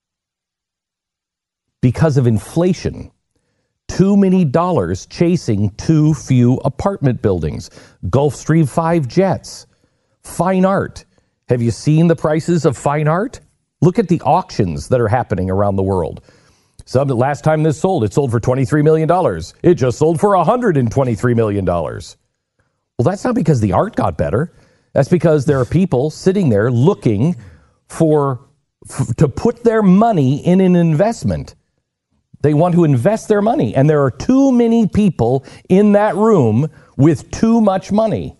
Because of inflation. Too many dollars chasing too few apartment buildings. Gulfstream 5 jets. Fine art. Have you seen the prices of fine art? Look at the auctions that are happening around the world. Last time this sold, it sold for $23 million. It just sold for $123 million. Well, that's not because the art got better. That's because there are people sitting there looking to put their money in an investment. They want to invest their money, and there are too many people in that room with too much money.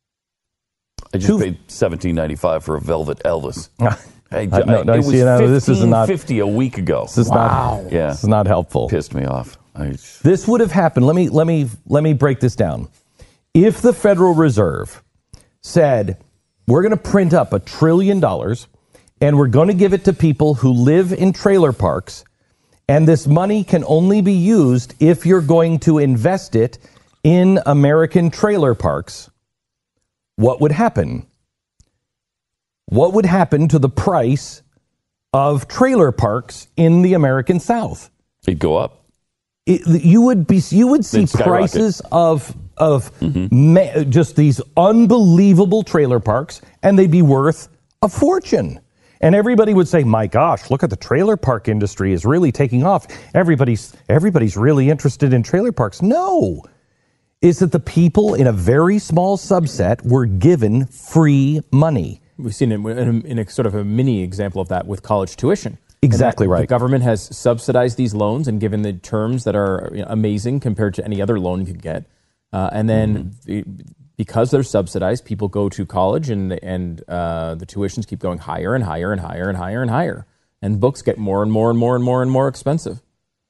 I just paid $17.95 for a Velvet Elvis. It was $15.50 a week ago. This is this is not helpful. Pissed me off. This would have happened. Let me break this down. If the Federal Reserve said, we're going to print up $1 trillion and we're going to give it to people who live in trailer parks, and this money can only be used if you're going to invest it in American trailer parks, what would happen? What would happen to the price of trailer parks in the American South? It'd go up. You would see prices of just these unbelievable trailer parks, and they'd be worth a fortune. And everybody would say, my gosh, look at the trailer park industry is really taking off. Everybody's really interested in trailer parks. No. Is that the people in a very small subset were given free money. We've seen it in a sort of a mini example of that with college tuition. Exactly right. The government has subsidized these loans and given the terms that are amazing compared to any other loan you could get. And then because they're subsidized, people go to college and the tuitions keep going higher and higher and higher and higher and higher. And books get more and more and more and more and more expensive.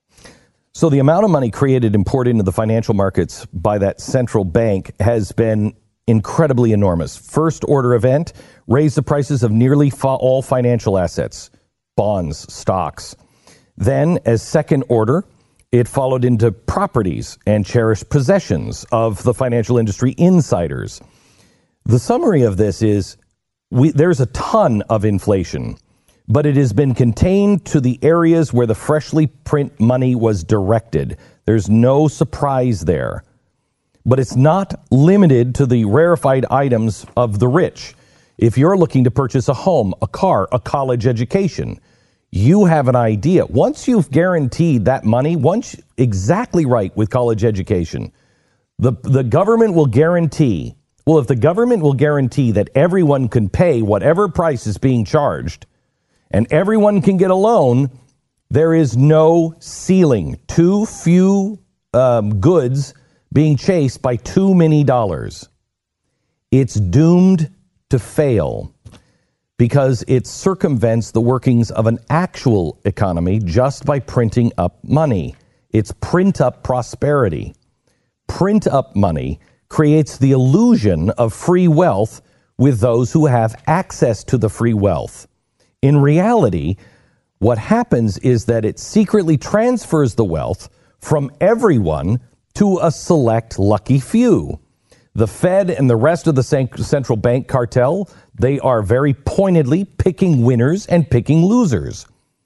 So the amount of money created and poured into the financial markets by that central bank has been incredibly enormous. First order event, raised the prices of nearly all financial assets, bonds, stocks. Then, as second order, it followed into properties and cherished possessions of the financial industry insiders. The summary of this is there's a ton of inflation, but it has been contained to the areas where the freshly print money was directed. There's no surprise there. But it's not limited to the rarefied items of the rich. If you're looking to purchase a home, a car, a college education, you have an idea. Once you've guaranteed that money, exactly right with college education, the government will guarantee, if the government will guarantee that everyone can pay whatever price is being charged and everyone can get a loan, there is no ceiling. Too few goods being chased by too many dollars. It's doomed to fail because it circumvents the workings of an actual economy just by printing up money. It's print up prosperity. Print up money creates the illusion of free wealth with those who have access to the free wealth. In reality, what happens is that it secretly transfers the wealth from everyone to a select lucky few. The Fed and the rest of the central bank cartel, they are very pointedly picking winners and picking losers.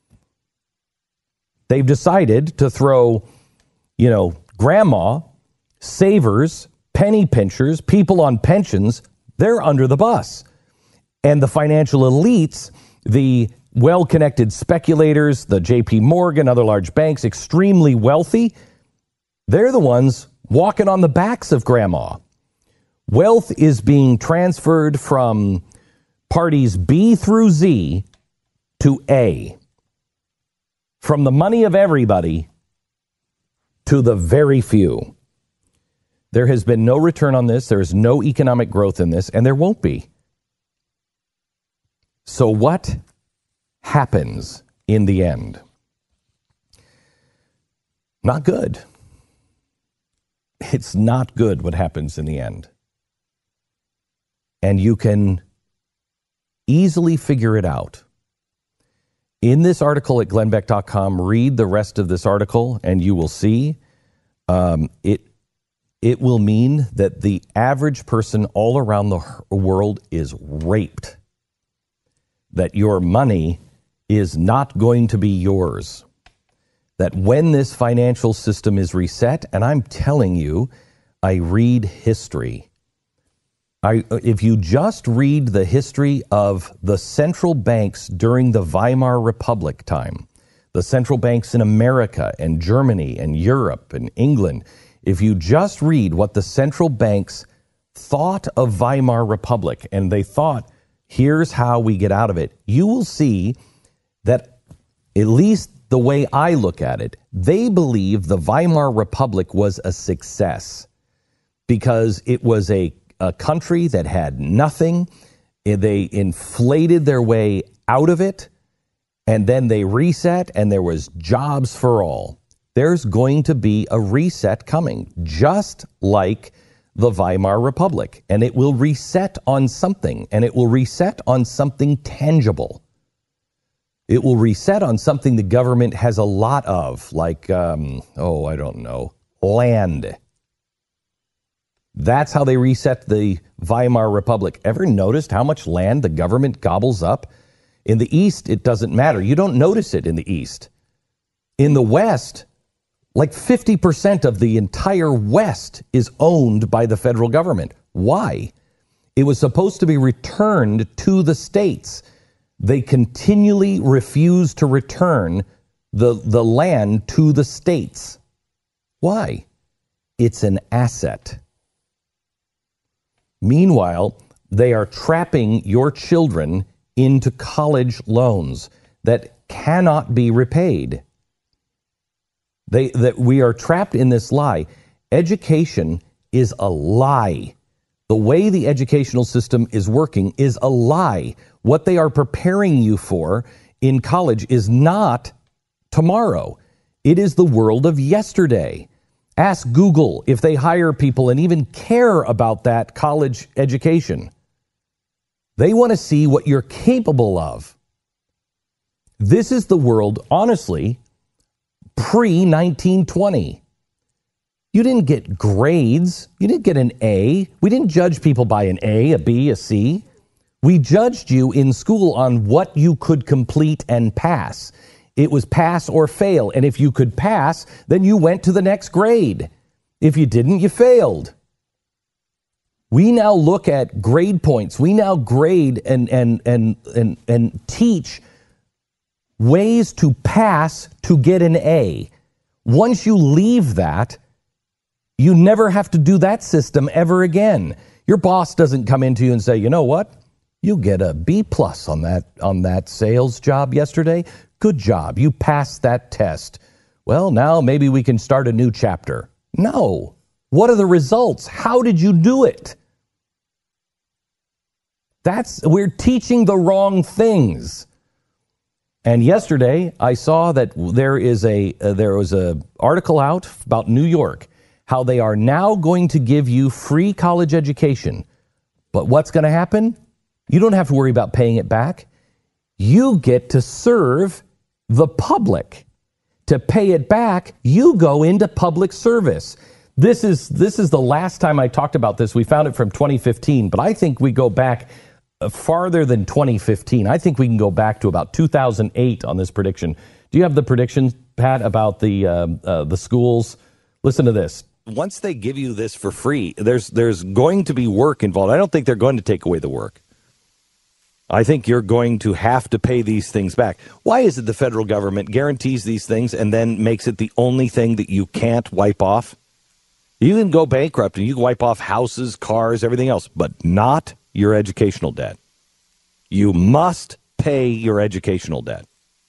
They've decided to throw, grandma, savers, penny pinchers, people on pensions, they're under the bus. And the financial elites, the well-connected speculators, the JP Morgan, other large banks, extremely wealthy, they're the ones walking on the backs of grandma. Wealth is being transferred from parties B through Z to A. From the money of everybody to the very few. There has been no return on this. There is no economic growth in this, and there won't be. So what happens in the end? Not good. It's not good what happens in the end. And you can easily figure it out. In this article at glenbeck.com, read the rest of this article and you will see it it will mean that the average person all around the world is raped. That your money is not going to be yours. That when this financial system is reset, and I'm telling you, I read history. If you just read the history of the central banks during the Weimar Republic time, the central banks in America and Germany and Europe and England, if you just read what the central banks thought of Weimar Republic, and they thought, here's how we get out of it, you will see that, at least the way I look at it, they believe the Weimar Republic was a success because it was a country that had nothing. They inflated their way out of it, and then they reset, and there was jobs for all. There's going to be a reset coming, just like the Weimar Republic, and it will reset on something, and it will reset on something tangible. It will reset on something the government has a lot of, like, I don't know, land. That's how they reset the Weimar Republic. Ever noticed how much land the government gobbles up? In the East, it doesn't matter. You don't notice it in the East. In the West, like 50% of the entire West is owned by the federal government. Why? It was supposed to be returned to the states. They continually refuse to return the land to the states. Why? It's an asset. Meanwhile, they are trapping your children into college loans that cannot be repaid. That we are trapped in this lie. Education is a lie. The way the educational system is working is a lie. What they are preparing you for in college is not tomorrow. It is the world of yesterday. Ask Google if they hire people and even care about that college education. They want to see what you're capable of. This is the world, honestly, pre-1920. You didn't get grades. You didn't get an A. We didn't judge people by an A, a B, a C. We judged you in school on what you could complete and pass. It was pass or fail. And if you could pass, then you went to the next grade. If you didn't, you failed. We now look at grade points. We now grade and teach ways to pass to get an A. Once you leave that, you never have to do that system ever again. Your boss doesn't come into you and say, you know what? You get a B+ on that sales job yesterday. Good job. You passed that test. Well, now maybe we can start a new chapter. No. What are the results? How did you do it? We're teaching the wrong things. And yesterday I saw that there was a article out about New York, how they are now going to give you free college education. But what's going to happen? You don't have to worry about paying it back. You get to serve the public. To pay it back, you go into public service. This is the last time I talked about this. We found it from 2015, but I think we go back farther than 2015. I think we can go back to about 2008 on this prediction. Do you have the prediction, Pat, about the schools? Listen to this. Once they give you this for free, there's going to be work involved. I don't think they're going to take away the work. I think you're going to have to pay these things back. Why is it the federal government guarantees these things and then makes it the only thing that you can't wipe off? You can go bankrupt and you can wipe off houses, cars, everything else, but not your educational debt. You must pay your educational debt.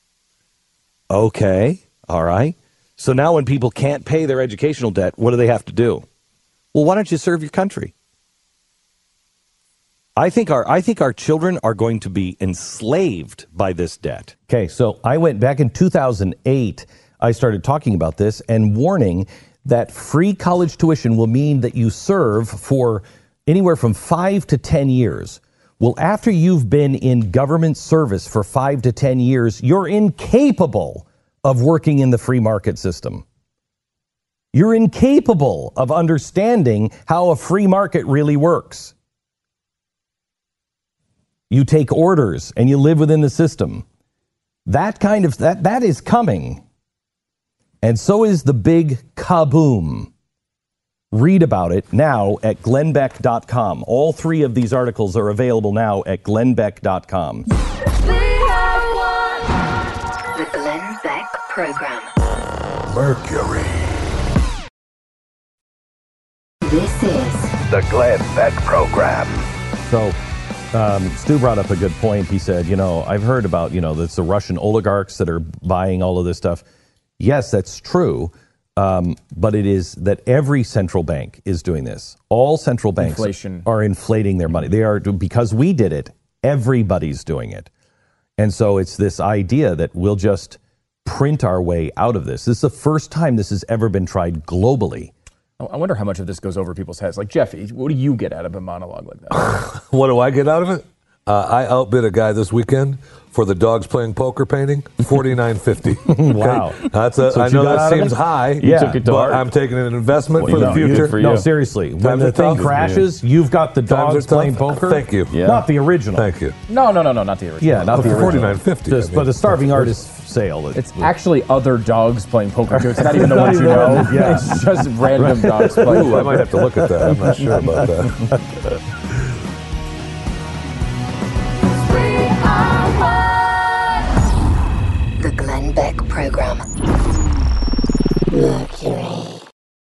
Okay, all right. So now when people can't pay their educational debt, what do they have to do? Well, why don't you serve your country? I think our children are going to be enslaved by this debt. Okay, so I went back in 2008. I started talking about this and warning that free college tuition will mean that you serve for anywhere from 5 to 10 years. Well, after you've been in government service for 5 to 10 years, you're incapable of working in the free market system. You're incapable of understanding how a free market really works. You take orders and you live within the system. That is coming. And so is the big kaboom. Read about it now at glennbeck.com. All 3 of these articles are available now at glennbeck.com. The Glenn Beck Program. Mercury. This is The Glenn Beck Program. So, Stu brought up a good point. He said, I've heard about, that's the Russian oligarchs that are buying all of this stuff. Yes, that's true. But it is that every central bank is doing this. All central banks are inflating their money. They are, because we did it, everybody's doing it. And so it's this idea that we'll just print our way out of this. This is the first time this has ever been tried globally. I wonder how much of this goes over people's heads. Like, Jeffy, what do you get out of a monologue like that? What do I get out of it? I outbid a guy this weekend for the dogs playing poker painting, $49.50. Wow. I know that seems high. Yeah. Took it to heart. I'm taking an investment for the future. for No, you. seriously. When Times the are thing tough. crashes, you've got the Times dogs are playing tough. poker. Thank you. Yeah. Not the original. Thank you. No, not the original. Yeah, not the for original. $49.50. But a starving artist sale. It's actually other dogs playing poker, too. It's not even the ones you know. Yeah. It's just random dogs playing Ooh, I might have to look at that. I'm not sure about that. the Glenn Beck Program. Mercury.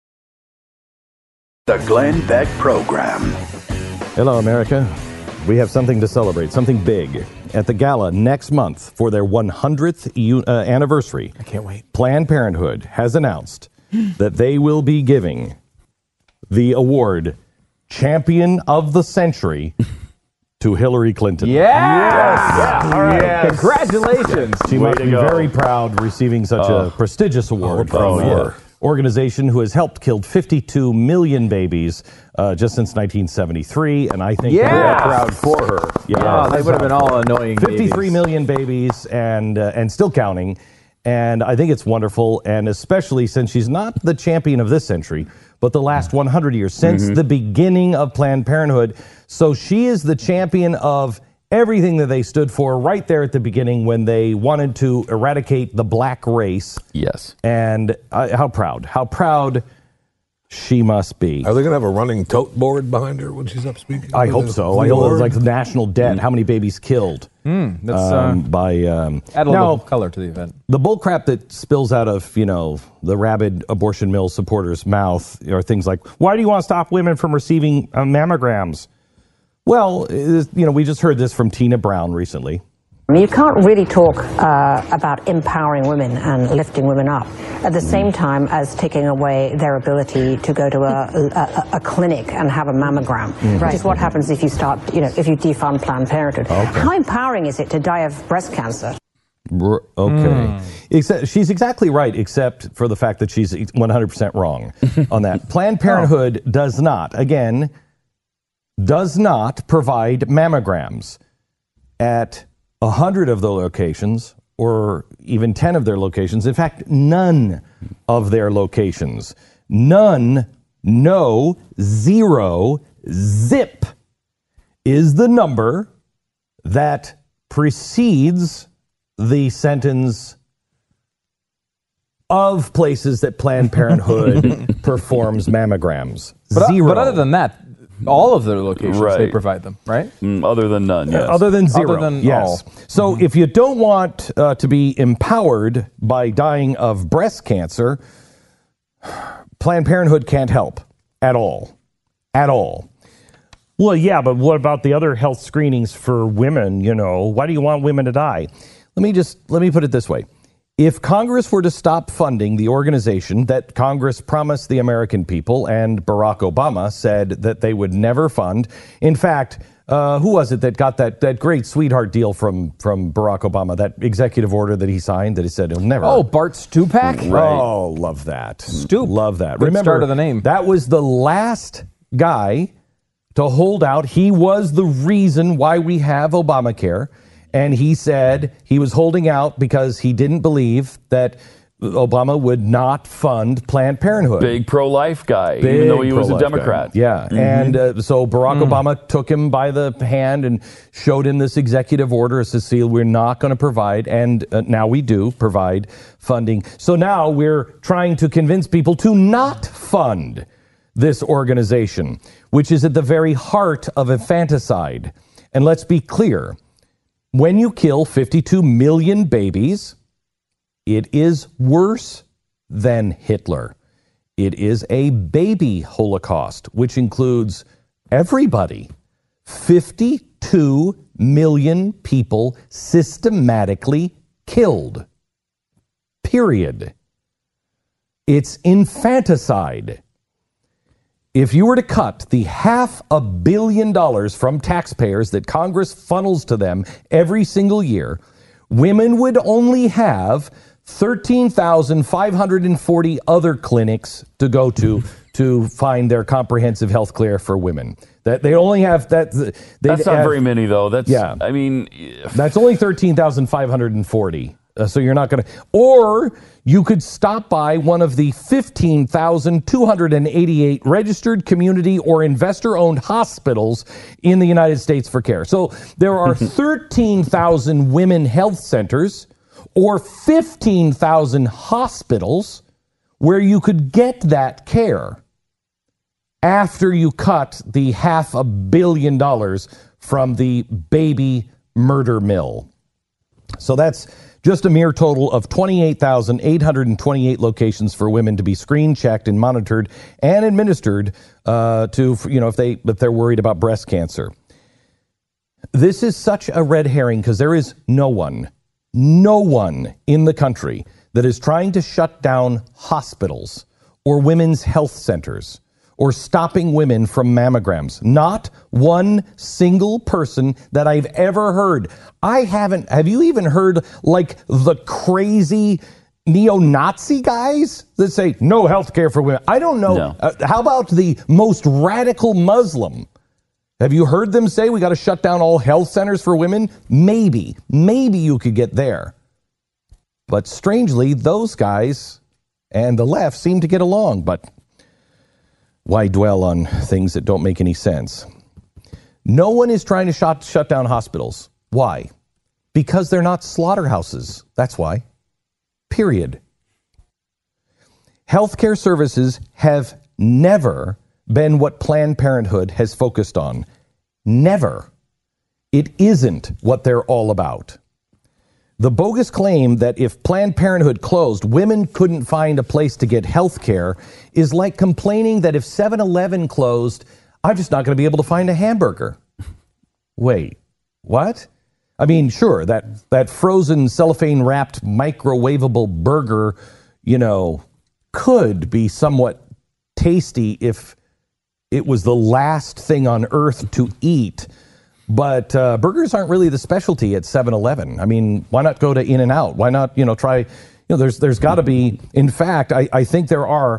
The Glenn Beck Program. Hello, America. We have something to celebrate, something big. At the gala next month for their 100th anniversary, I can't wait. Planned Parenthood has announced that they will be giving the award Champion of the Century to Hillary Clinton. Yes! All right. Yes. Congratulations. She must be very proud receiving such a prestigious award from an organization who has helped kill 52 million babies just since 1973, and I think Yeah. proud for her. Yeah, they would have been all annoying 53 babies. million babies and still counting. And I think it's wonderful, and especially since she's not the champion of this century, but the last 100 years, since the beginning of Planned Parenthood. So she is the champion of everything that they stood for right there at the beginning when they wanted to eradicate the black race. Yes. And how proud she must be. Are they going to have a running tote board behind her when she's up speaking? I hope so. I hope it's like the national debt. How many babies killed? That's add a little color to the event. The bullcrap that spills out of, the rabid abortion mill supporters' mouth are things like, why do you want to stop women from receiving mammograms? Well, we just heard this from Tina Brown recently. You can't really talk about empowering women and lifting women up at the same time as taking away their ability to go to a clinic and have a mammogram, which is what happens if you start, if you defund Planned Parenthood. Okay. How empowering is it to die of breast cancer? Okay. Except, she's exactly right, except for the fact that she's 100% wrong on that. Planned Parenthood does not provide mammograms at 100 of the locations, or even 10 of their locations. In fact, none of their locations. None, no, zero, zip is the number that precedes the sentence of places that Planned Parenthood performs mammograms. Zero. But other than that, all of their locations, they provide them, right? Other than none, yes. Other than zero, Other than yes. all. So if you don't want to be empowered by dying of breast cancer, Planned Parenthood can't help at all. At all. Well, yeah, but what about the other health screenings for women, Why do you want women to die? Let me put it this way. If Congress were to stop funding the organization that Congress promised the American people and Barack Obama said that they would never fund, in fact, who was it that got that great sweetheart deal from Barack Obama, that executive order that he signed that he said he'll never. Oh, Bart Stupak? Right. Oh, love that. Stoop. Love that. Good Remember, start of the name. That was the last guy to hold out. He was the reason why we have Obamacare. And he said he was holding out because he didn't believe that Obama would not fund Planned Parenthood. Big pro-life guy, even though he was a Democrat. Guy. Yeah, and so Barack Obama took him by the hand and showed him this executive order, Cecile, we're not going to provide, and now we do provide funding. So now we're trying to convince people to not fund this organization, which is at the very heart of infanticide. And let's be clear, when you kill 52 million babies, it is worse than Hitler. It is a baby Holocaust, which includes everybody. 52 million people systematically killed. Period. It's infanticide. If you were to cut the $500 million from taxpayers that Congress funnels to them every single year, women would only have 13,540 other clinics to go to find their comprehensive health care for women. That they only have that. That's not very many, though. That's I mean, that's only 13,540. So you're not going to, or you could stop by one of the 15,288 registered community or investor-owned hospitals in the United States for care. So there are 13,000 women health centers or 15,000 hospitals where you could get that care after you cut the $500 million from the baby murder mill. So that's just a mere total of 28,828 locations for women to be screened, checked, and monitored and administered if they're worried about breast cancer. This is such a red herring because there is no one in the country that is trying to shut down hospitals or women's health centers or stopping women from mammograms. Not one single person that I've ever heard. Have you even heard like the crazy neo-Nazi guys that say no health care for women? I don't know. No. How about the most radical Muslim? Have you heard them say we got to shut down all health centers for women? Maybe you could get there. But strangely, those guys and the left seem to get along, but why dwell on things that don't make any sense? No one is trying to shut down hospitals. Why? Because they're not slaughterhouses. That's why. Period. Healthcare services have never been what Planned Parenthood has focused on. Never. It isn't what they're all about. The bogus claim that if Planned Parenthood closed, women couldn't find a place to get health care is like complaining that if 7-Eleven closed, I'm just not going to be able to find a hamburger. Wait, what? I mean, sure, that frozen cellophane-wrapped microwavable burger, could be somewhat tasty if it was the last thing on earth to eat. But burgers aren't really the specialty at 7-Eleven. I mean, why not go to In-N-Out? Why not, try, there's got to be, in fact, I think there are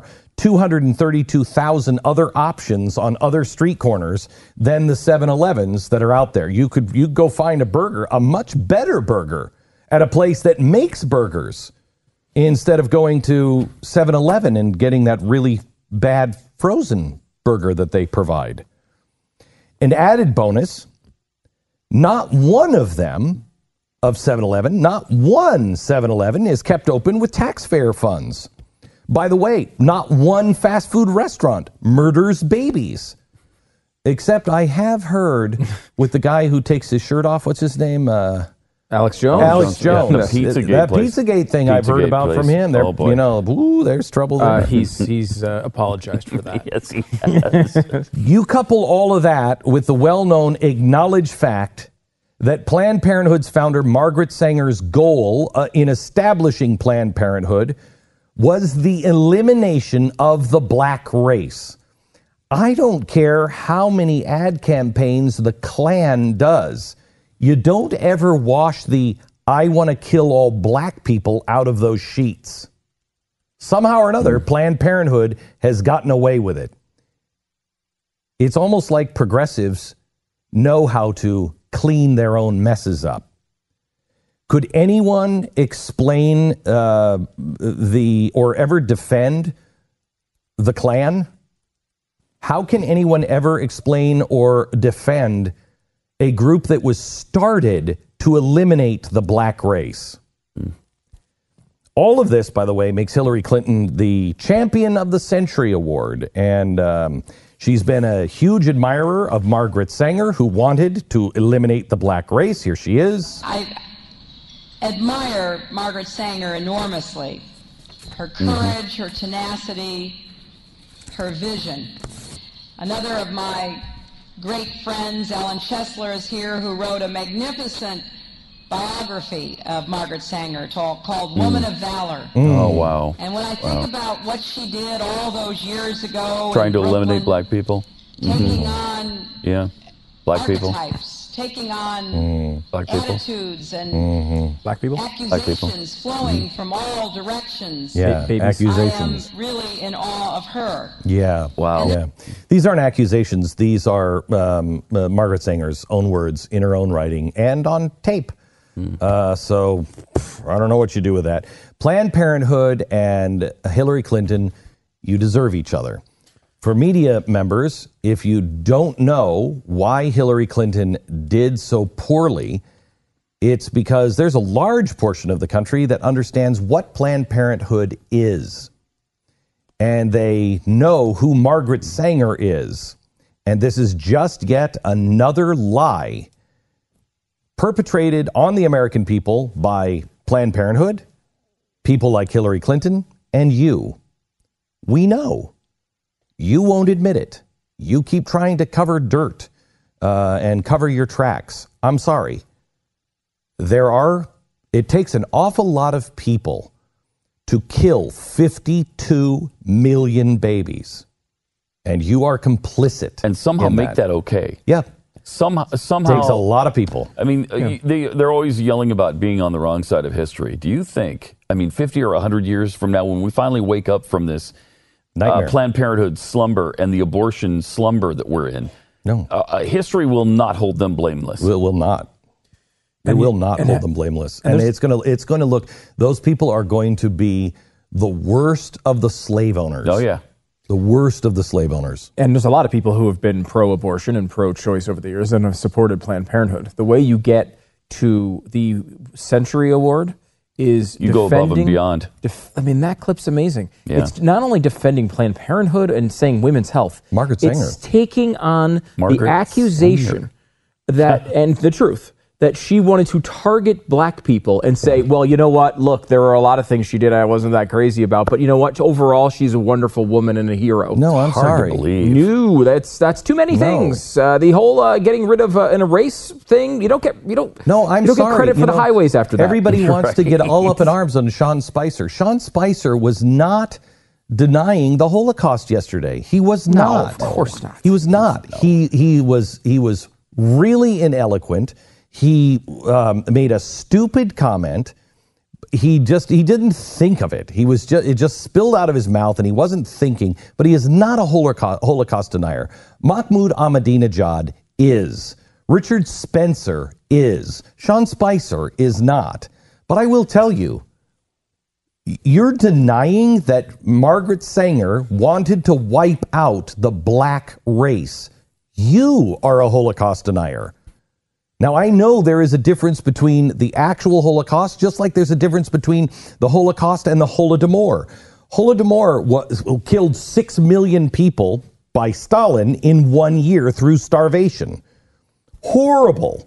232,000 other options on other street corners than the 7-Elevens that are out there. You go find a burger, a much better burger, at a place that makes burgers instead of going to 7-Eleven and getting that really bad frozen burger that they provide. An added bonus, not one of them of 7-Eleven, not one 7-Eleven is kept open with taxpayer funds. By the way, not one fast food restaurant murders babies. Except I have heard with the guy who takes his shirt off, what's his name? Alex Jones. Alex Jones. Yeah, Pizzagate that place. Pizzagate thing I've heard about place. from him. There, there's trouble there. He's apologized for that. Yes, he has. You couple all of that with the well-known acknowledged fact that Planned Parenthood's founder Margaret Sanger's goal in establishing Planned Parenthood was the elimination of the black race. I don't care how many ad campaigns the Klan does. You don't ever wash the "I want to kill all black people" out of those sheets. Somehow or another, Planned Parenthood has gotten away with it. It's almost like progressives know how to clean their own messes up. Could anyone explain or ever defend the Klan? How can anyone ever explain or defend a group that was started to eliminate the black race? All of this, by the way, makes Hillary Clinton the Champion of the Century Award. And she's been a huge admirer of Margaret Sanger, who wanted to eliminate the black race. Here she is. I admire Margaret Sanger enormously. Her courage, her tenacity, her vision. Another of my great friends, Ellen Chesler, is here, who wrote a magnificent biography of Margaret Sanger called Woman of Valor. Oh, wow. And when I think about what she did all those years ago, Trying to eliminate black people. taking on Black people. archetypes, taking on Black people. attitudes and Black people. accusations flowing from all directions. Yeah, accusations. I am really in awe of her. Yeah. Wow. Yeah. These aren't accusations. These are Margaret Sanger's own words in her own writing and on tape. So I don't know what you do with that. Planned Parenthood and Hillary Clinton, you deserve each other. For media members, if you don't know why Hillary Clinton did so poorly, it's because there's a large portion of the country that understands what Planned Parenthood is. And they know who Margaret Sanger is. And this is just yet another lie perpetrated on the American people by Planned Parenthood, people like Hillary Clinton, and you. We know. You won't admit it. You keep trying to cover dirt and cover your tracks. I'm sorry. It takes an awful lot of people to kill 52 million babies. And you are complicit. And somehow make that okay. Yeah. Somehow Takes a lot of people. I mean, they're always yelling about being on the wrong side of history. Do you think, 50 or 100 years from now, when we finally wake up from this Planned Parenthood slumber and the abortion slumber that we're in, history will not hold them blameless? It will not. It will not hold them blameless. And it's going to look, those people are going to be the worst of the slave owners. Oh, yeah. The worst of the slave owners. And there's a lot of people who have been pro-abortion and pro-choice over the years and have supported Planned Parenthood. The way you get to the Century Award is you go above and beyond. That clip's amazing. Yeah. It's not only defending Planned Parenthood and saying women's health. Margaret Sanger. It's taking on the accusation that, and the truth, that she wanted to target black people and say, well, you know what? Look, there are a lot of things she did I wasn't that crazy about, but you know what? Overall, she's a wonderful woman and a hero. No, I'm Hard sorry. to believe. No, that's too many things. The whole getting rid of an erase thing, you don't get credit for the highways after that. Everybody wants to get all up in arms on Sean Spicer. Sean Spicer was not denying the Holocaust yesterday. He was not. No, of course not. He was not. No. He was really ineloquent. He made a stupid comment. He didn't think of it. It just spilled out of his mouth, and he wasn't thinking. But he is not a Holocaust denier. Mahmoud Ahmadinejad is. Richard Spencer is. Sean Spicer is not. But I will tell you, you're denying that Margaret Sanger wanted to wipe out the black race. You are a Holocaust denier. Now, I know there is a difference between the actual Holocaust, just like there's a difference between the Holocaust and the Holodomor. Holodomor killed 6 million people by Stalin in 1 year through starvation. Horrible.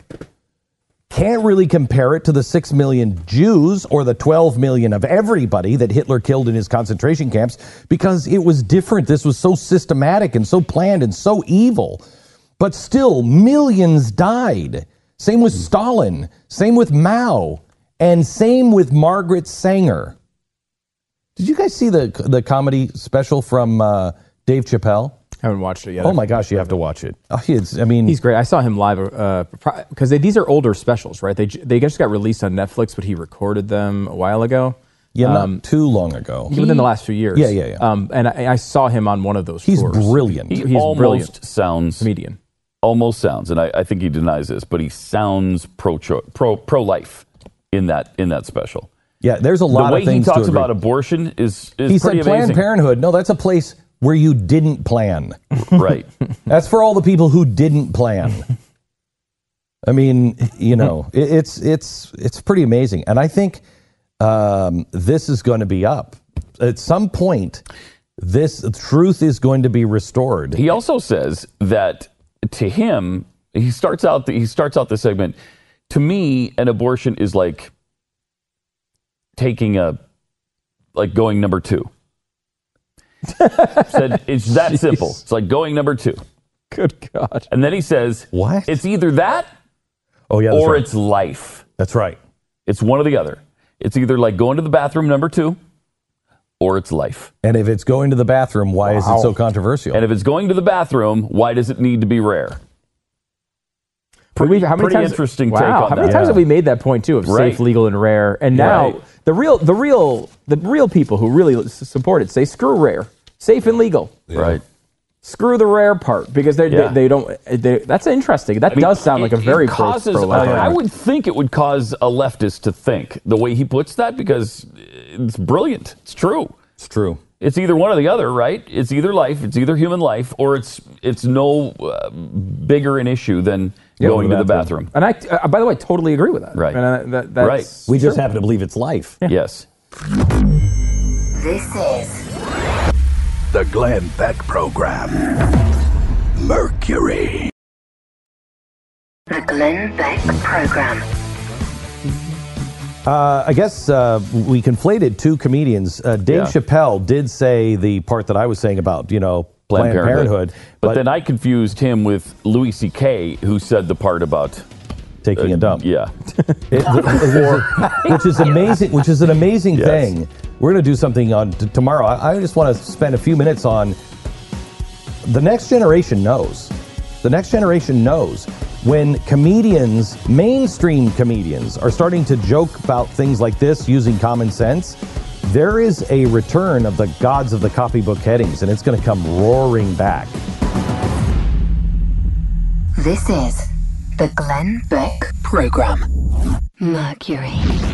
Can't really compare it to the 6 million Jews or the 12 million of everybody that Hitler killed in his concentration camps, because it was different. This was so systematic and so planned and so evil. But still, millions died. Same with Stalin, same with Mao, and same with Margaret Sanger. Did you guys see the comedy special from Dave Chappelle? I haven't watched it yet. Oh my gosh, you have to watch it. He's great. I saw him live because these are older specials, right? They just got released on Netflix, but he recorded them a while ago. Yeah, not too long ago. Within the last few years. Yeah. And I saw him on one of those He's tours. Brilliant. He's almost brilliant. Sounds comedian. Almost sounds, and I think he denies this, but he sounds pro-life. in that special. Yeah, there's a lot the way of things he talks to agree. about abortion is He pretty said Planned amazing. Parenthood. No, that's a place where you didn't plan. Right. That's for all the people who didn't plan. I mean, it's pretty amazing, and I think this is going to be up at some point. This truth is going to be restored. He also says that to him, he starts out the segment. To me, an abortion is like going number 2. Said it's that simple. It's like going number 2. Good God. And then he says, "What? It's either that, or right. It's life." That's right. It's one or the other. It's either like going to the bathroom number 2, or it's life. And if it's going to the bathroom, why is it so controversial? And if it's going to the bathroom, why does it need to be rare? Pretty interesting take on How many that. times have we made that point too of Right. safe, legal, and rare? And now Right. the real people who really support it say screw rare, safe and legal. Right. Screw the rare part because they don't. That's interesting. That does sound like a very it causes. pro-life. I would think it would cause a leftist to think the way he puts that because it's brilliant. It's true. It's true. It's either one or the other, right? It's either life, it's either human life, or it's no bigger an issue than going to the bathroom. And I, by the way, totally agree with that. Right. And that's Right. We just true. happen to believe it's life. Yeah. Yes. This is The Glenn Beck Program. Mercury. the Glenn Beck Program. I guess we conflated two comedians. Dave Chappelle did say the part that I was saying about, Planned Parenthood. But then I confused him with Louis C.K., who said the part about taking a dump. Yeah. Which is amazing. Which is an amazing thing. We're going to do something on tomorrow. I just want to spend a few minutes on the next generation knows. The next generation knows when comedians, mainstream comedians, are starting to joke about things like this using common sense. There is a return of the gods of the copybook headings, and it's going to come roaring back. This is the Glenn Beck Program. Mercury.